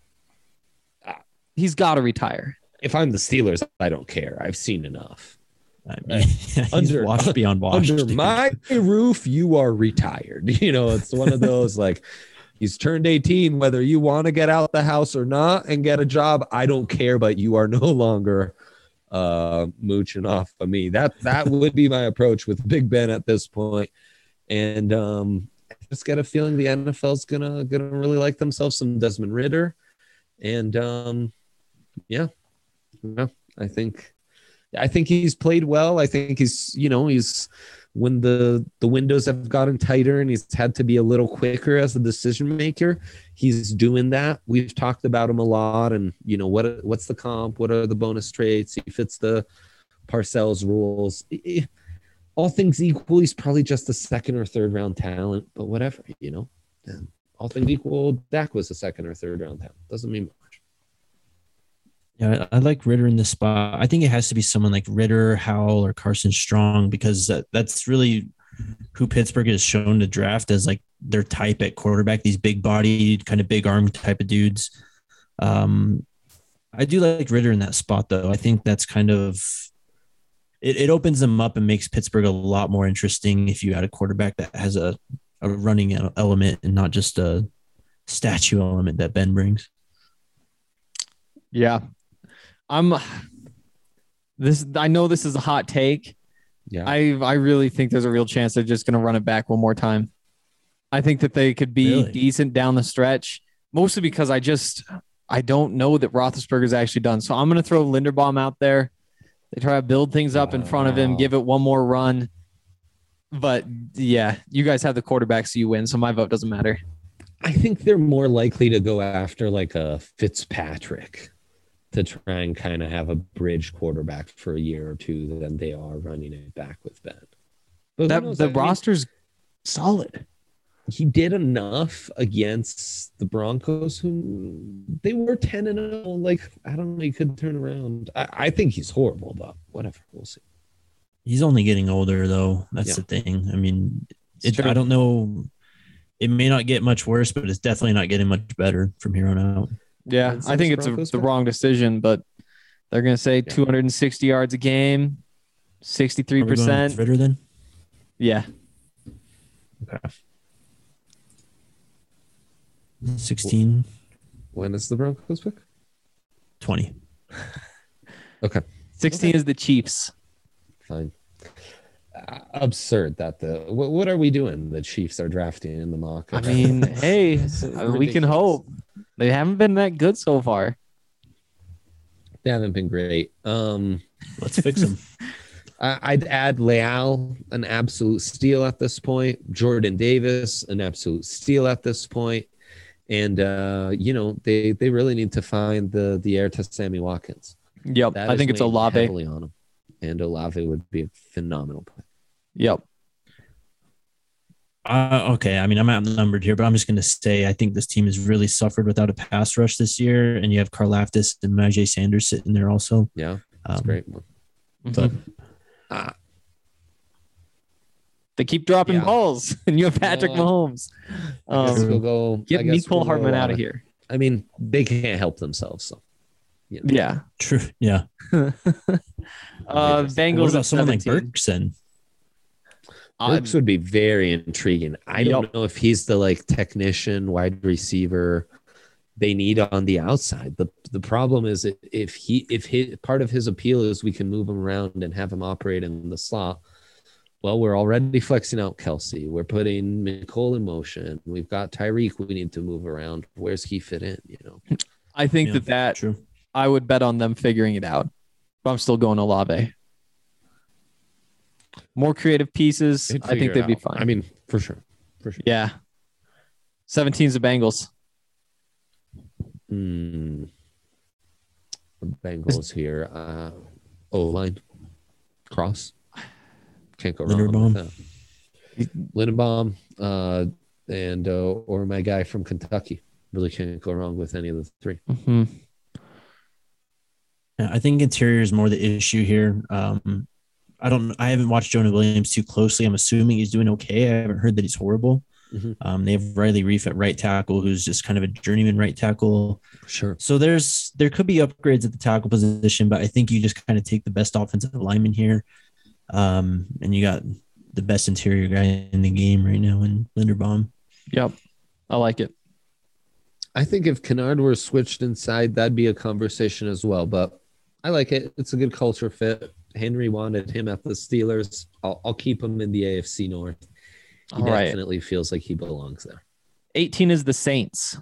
He's got to retire. If I'm the Steelers, I don't care. I've seen enough. I mean, he's Under- washed beyond washed. Under dude. my roof, you are retired. You know, it's one of those like he's turned eighteen, whether you want to get out the house or not and get a job. I don't care, but you are no longer uh, mooching off of me. That that would be my approach with Big Ben at this point. And um, I just get a feeling the N F L's gonna gonna really like themselves some Desmond Ritter. And um, yeah, yeah, I think. I think he's played well. I think he's, you know, he's when the the windows have gotten tighter and he's had to be a little quicker as a decision maker. He's doing that. We've talked about him a lot, and you know what what's the comp? What are the bonus traits? He fits the Parcells rules. Eh, All things equal, he's probably just a second or third round talent, but whatever, you know. And all things equal, Dak was a second or third round talent. Doesn't mean much. Yeah, I I like Ritter in this spot. I think it has to be someone like Ritter, Howell, or Carson Strong because that, that's really who Pittsburgh has shown to draft as like their type at quarterback. These big bodied, kind of big arm type of dudes. Um, I do like Ritter in that spot though. I think that's kind of it. It opens them up and makes Pittsburgh a lot more interesting if you add a quarterback that has a a running element and not just a statue element that Ben brings. Yeah. I'm this I know this is a hot take. Yeah. I I really think there's a real chance they're just going to run it back one more time. I think that they could be Really? decent down the stretch, mostly because I just I don't know that Roethlisberger's actually done. So I'm going to throw Linderbaum out there. They try to build things up in front of him, Wow. give it one more run. But yeah, you guys have the quarterback, so you win. So my vote doesn't matter. I think they're more likely to go after like a Fitzpatrick to try and kind of have a bridge quarterback for a year or two than they are running it back with Ben. But who That knows? the I mean, roster's solid. he did enough against the Broncos, who they were ten and oh. Like, I don't know, he could turn around. I, I think he's horrible, but whatever. We'll see. He's only getting older, though. That's Yeah. the thing. I mean, It's it, true. I don't know. it may not get much worse, but it's definitely not getting much better from here on out. Yeah, And I think it's a, Broncos the back? wrong decision, but they're going to say Yeah. two hundred sixty yards a game, sixty-three Are we going percent. with Ritter then? Yeah. sixteen, When is the Broncos pick? twenty. Okay, sixteen Okay. is the Chiefs. fine. Uh, absurd that the what, what are we doing? The Chiefs are drafting in the mock. I mean, hey, It's I mean, we can ridiculous. hope. They haven't been that good so far. They haven't been great. Um, Let's fix them. I, I'd add Leal, an absolute steal at this point. Jordan Davis, an absolute steal at this point. And uh, you know, they they really need to find the the heir to Sammy Watkins. Yep. That I is think it's weighing Olave. heavily on him, and Olave would be a phenomenal play. Yep. Uh, okay, I mean, I'm outnumbered here, but I'm just going to say I think this team has really suffered without a pass rush this year, and you have Karlaftis and Najee Sanders sitting there also. Yeah, that's Um, great. But Ah, They keep dropping Yeah. balls, and you have Patrick Well, Mahomes. I guess Um, we'll go. get I guess Nicole we'll go Hartman out Olave. of here. I mean, they can't help themselves. So you know. Yeah. true, yeah. Uh, What Bengals about at someone like seventeen. Burks then? Uh, Burks would be very intriguing. I don't Yep. know if he's the like technician, wide receiver they need on the outside. The the problem is that if he if he part of his appeal is we can move him around and have him operate in the slot. Well, we're already flexing out Kelsey. We're putting Nicole in motion. We've got Tyreek we need to move around. Where's he fit in? You know, I think Yeah, that that True. I would bet on them figuring it out. But I'm still going Olave. More creative pieces. They'd I think figure they'd it be out. fine. I mean, for sure. For sure. yeah. seventeen's the Bengals. Hmm. The Bengals here. Uh, O line. Cross. Can't go wrong Linderbaum. with that. Lindenbaum. Uh, and uh, or my guy from Kentucky. Really can't go wrong with any of the three. Mm-hmm. Yeah, I think interior is more the issue here. Um, I don't. I haven't watched Jonah Williams too closely. I'm assuming he's doing okay. I haven't heard that he's horrible. Mhm. Um, they have Riley Reef at right tackle, who's just kind of a journeyman right tackle. Sure. So there's there could be upgrades at the tackle position, but I think you just kind of take the best offensive lineman here, um, and you got the best interior guy in the game right now in Linderbaum. Yep. I like it. I think if Kennard were switched inside, that'd be a conversation as well. But I like it. It's a good culture fit. Henry wanted him at the Steelers. I'll, I'll keep him in the A F C North. He All right. definitely feels like he belongs there. eighteen is the Saints.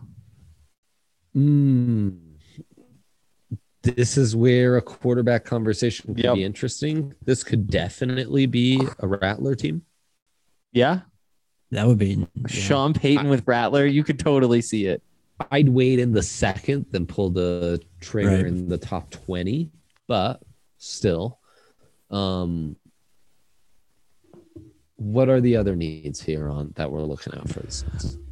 Mm. This is where a quarterback conversation could Yep. be interesting. This could definitely be a Rattler team. Yeah. That would be yeah. Sean Payton with Rattler. You could totally see it. I'd wait in the second, then pull the trigger Right. in the top twenty, but still. Um, what are the other needs here on that we're looking out for? This?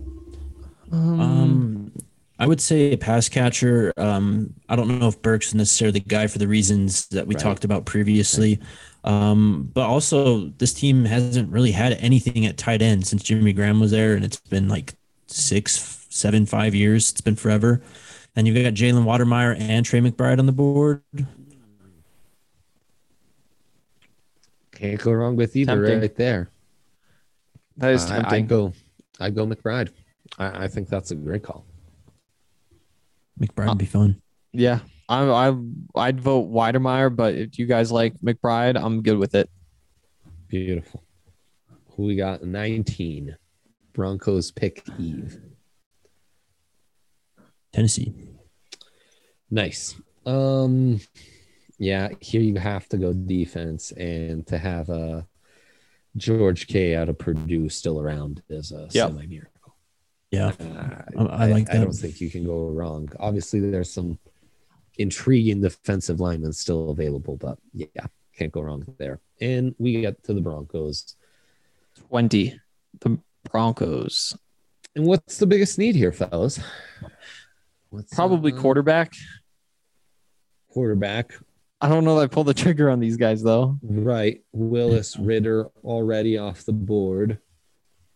Um, I would say a pass catcher. Um, I don't know if Burks is necessarily the guy for the reasons that we Right. talked about previously. Um, but also this team hasn't really had anything at tight end since Jimmy Graham was there, and it's been like six, seven, five years. It's been forever. And you've got Jalen Watermeyer and Trey McBride on the board. Can't go wrong with either Tempting. right there. That is I, tempting. I'd go, I'd go McBride. I, I think that's a great call. McBride would be fun. Yeah, I I I'd vote Weidermeyer, but if you guys like McBride, I'm good with it. Beautiful. Who we got? nineteen. Broncos pick Eve. Tennessee. Nice. Um, yeah, here you have to go defense, and to have uh, George K out of Purdue still around is a Yep. semi miracle. Yeah. Uh, I- I like I don't that. think you can go wrong. Obviously, there's some intriguing defensive linemen still available, but yeah, can't go wrong there. And we get to the Broncos. twenty. The Broncos. And what's the biggest need here, fellas? What's, Probably uh, quarterback. quarterback. I don't know that I pulled the trigger on these guys though. Right. Willis Ritter already off the board.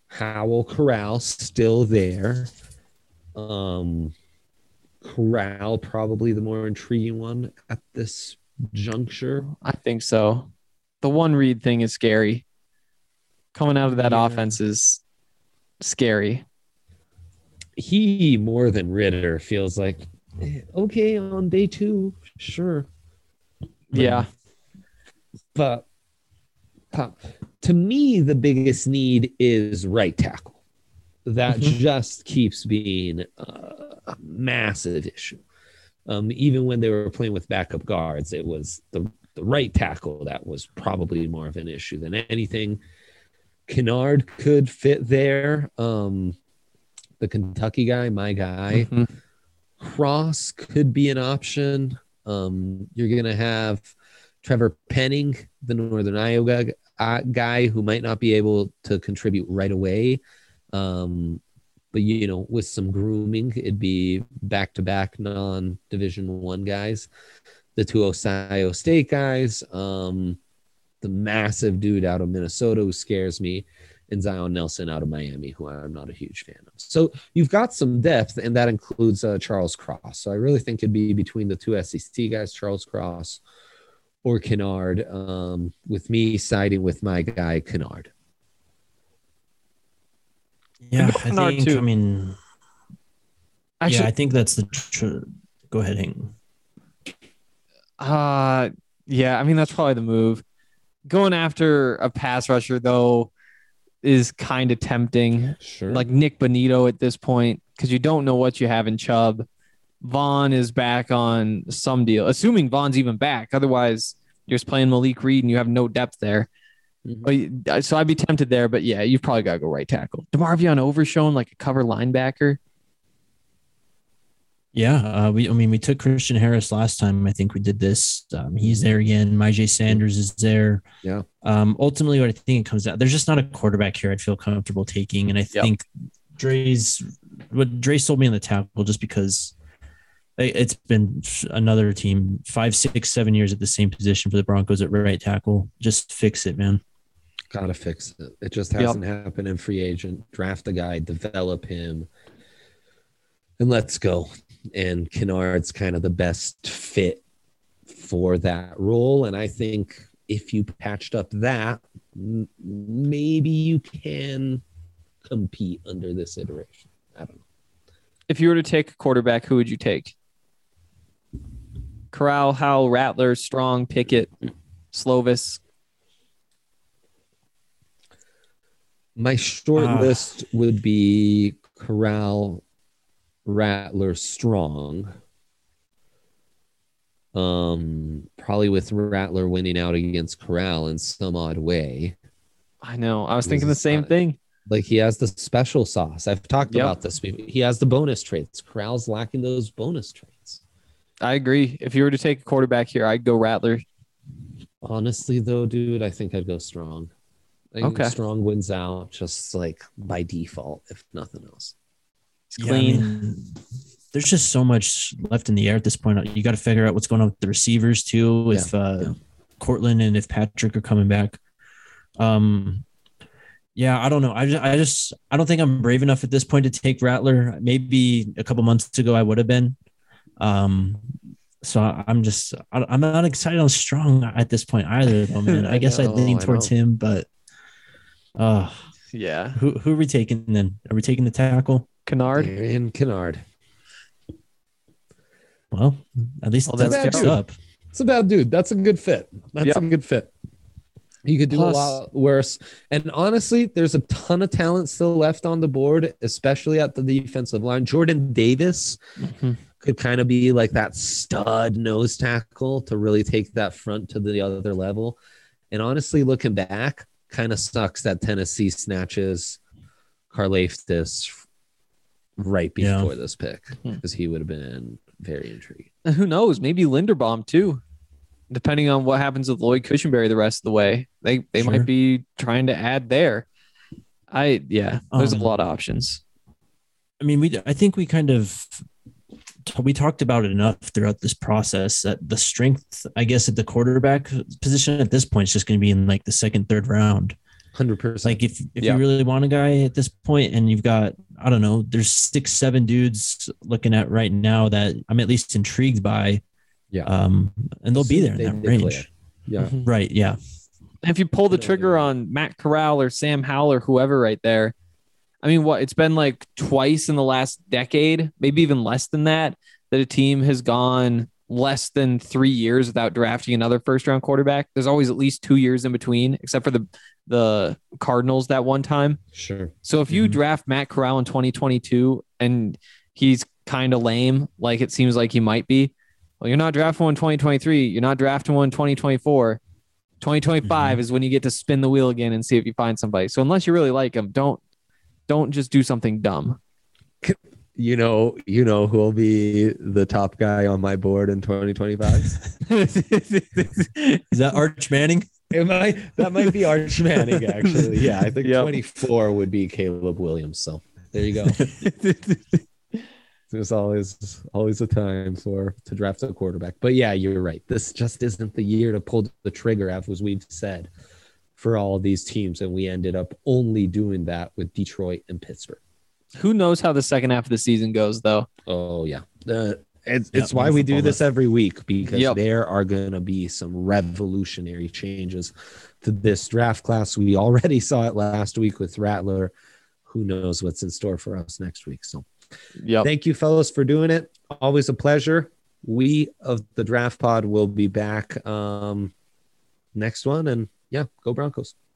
Howell Corral still there. Um, Corral probably the more intriguing one at this juncture. I think so. The one read thing is scary. Coming out of that Yeah. offense is scary. He more than Ritter feels like eh, okay on day two, sure. Yeah. But uh, to me, the biggest need is right tackle. That Mhm. just keeps being uh, a massive issue. Um, even when they were playing with backup guards, it was the, the right tackle that was probably more of an issue than anything. Kennard could fit there. Um, the Kentucky guy, my guy. Mhm. Cross could be an option. Um, you're going to have Trevor Penning, the Northern Iowa g- uh, guy who might not be able to contribute right away. Um, but, you know, with some grooming, it'd be back-to-back non-Division One guys. The two Ohio State guys, um, the massive dude out of Minnesota who scares me, and Zion Nelson out of Miami, who I'm not a huge fan of. So you've got some depth, and that includes uh, Charles Cross. So I really think it'd be between the two S E C guys, Charles Cross or Kennard, um, with me siding with my guy, Kennard. Yeah, go I Kennard think, too. I mean, Actually, yeah, I think that's the. Tr- Go ahead, Hank. Uh yeah, I mean that's probably the move. Going after a pass rusher though is kind of tempting. Sure. Like Nick Bonito at this point, because you don't know what you have in Chubb. Vaughn is back on some deal, assuming Vaughn's even back. Otherwise, you're just playing Malik Reed and you have no depth there. Mhm. But, so I'd be tempted there, but yeah, you've probably got to go right tackle. DeMarvion Overshown, like a cover linebacker. Yeah, uh, we. I mean, we took Christian Harris last time. I think we did this. Um, he's there again. Myjay Sanders is there. Yeah. Um, ultimately, what I think it comes down, there's just not a quarterback here I'd feel comfortable taking, and I Yep. think Dre's what Dre sold me on the tackle just because it- it's been another team five, six, seven years at the same position for the Broncos at right tackle. Just fix it, man. Gotta fix it. It just Yep. hasn't happened in free agent. Draft a guy, develop him, and let's go. And Kennard's kind of the best fit for that role. And I think if you patched up that, m- maybe you can compete under this iteration. I don't know. If you were to take a quarterback, who would you take? Corral, Howell, Rattler, Strong, Pickett, Slovis. My short Ah. list would be Corral, Rattler, Strong. Um, probably with Rattler winning out against Corral in some odd way. I know. I was This thinking the is same not- thing. Like he has the special sauce. I've talked Yep. about this. He has the bonus traits. Corral's lacking those bonus traits. I agree. If you were to take a quarterback here, I'd go Rattler. Honestly, though, dude, I think I'd go Strong. I think Okay. Strong wins out just like by default, if nothing else. He's Yeah, I clean. mean, there's just so much left in the air at this point. You got to figure out what's going on with the receivers too. If uh, yeah. Cortland and if Patrick are coming back. Um, yeah, I don't know. I just, I just, I don't think I'm brave enough at this point to take Rattler. Maybe a couple months ago I would have been. Um, so I- I'm just, I- I'm not excited on Strong at this point either, though, man. I, I guess I know, lean I towards know. him, but uh, Yeah. who who are we taking then? Are we taking the tackle? Kennard. And Kennard. Well, at least Well, that's that's fixed good. up. It's a bad dude. That's a good fit. That's Yep. a good fit. You could do Plus- a lot worse. And honestly, there's a ton of talent still left on the board, especially at the defensive line. Jordan Davis Mhm. could kind of be like that stud nose tackle to really take that front to the other level. And honestly, looking back, kind of sucks that Tennessee snatches Karlaftis right Yeah. before this pick Hmm. because he would have been very intriguing. And who knows? Maybe Linderbaum too. Depending on what happens with Lloyd Cushenberry the rest of the way, they they Sure. might be trying to add there. I yeah, there's Um, a lot of options. I mean, we I think we kind of we talked about it enough throughout this process that the strength, I guess, at the quarterback position at this point is just going to be in like the second, third round. hundred percent. Like if, if Yeah. you really want a guy at this point and you've got, I don't know, there's six, seven dudes looking at right now that I'm at least intrigued by. Yeah. Um, and they'll be there in They that declare. range. Yeah. Right. Yeah. If you pull the No, trigger yeah. on Matt Corral or Sam Howell or whoever right there, I mean, what it's been like twice in the last decade, maybe even less than that, that a team has gone less than three years without drafting another first round quarterback. There's always at least two years in between, except for the the Cardinals that one time. Sure. So if you Mhm. draft Matt Corral in twenty twenty-two and he's kind of lame, like it seems like he might be, well, you're not drafting one in twenty twenty-three. You're not drafting one in twenty twenty-four. twenty twenty-five Mhm. is when you get to spin the wheel again and see if you find somebody. So unless you really like him, don't don't just do something dumb. You know, you know who will be the top guy on my board in twenty twenty-five? Is that Arch Manning? It might that might be Arch Manning, actually. Yeah, I think Yep. twenty-four would be Caleb Williams. So there you go. There's always always a time for to draft a quarterback. But yeah, you're right. This just isn't the year to pull the trigger, as we've said, for all of these teams. And we ended up only doing that with Detroit and Pittsburgh. Who knows how the second half of the season goes, though? Oh yeah. Uh, it's Yeah, it's why more we do football this every week, because Yep. there are going to be some revolutionary changes to this draft class. We already saw it last week with Rattler. Who knows what's in store for us next week? So Yep. thank you, fellas, for doing it. Always a pleasure. We of the Draft Pod will be back um, next one. And yeah, go Broncos.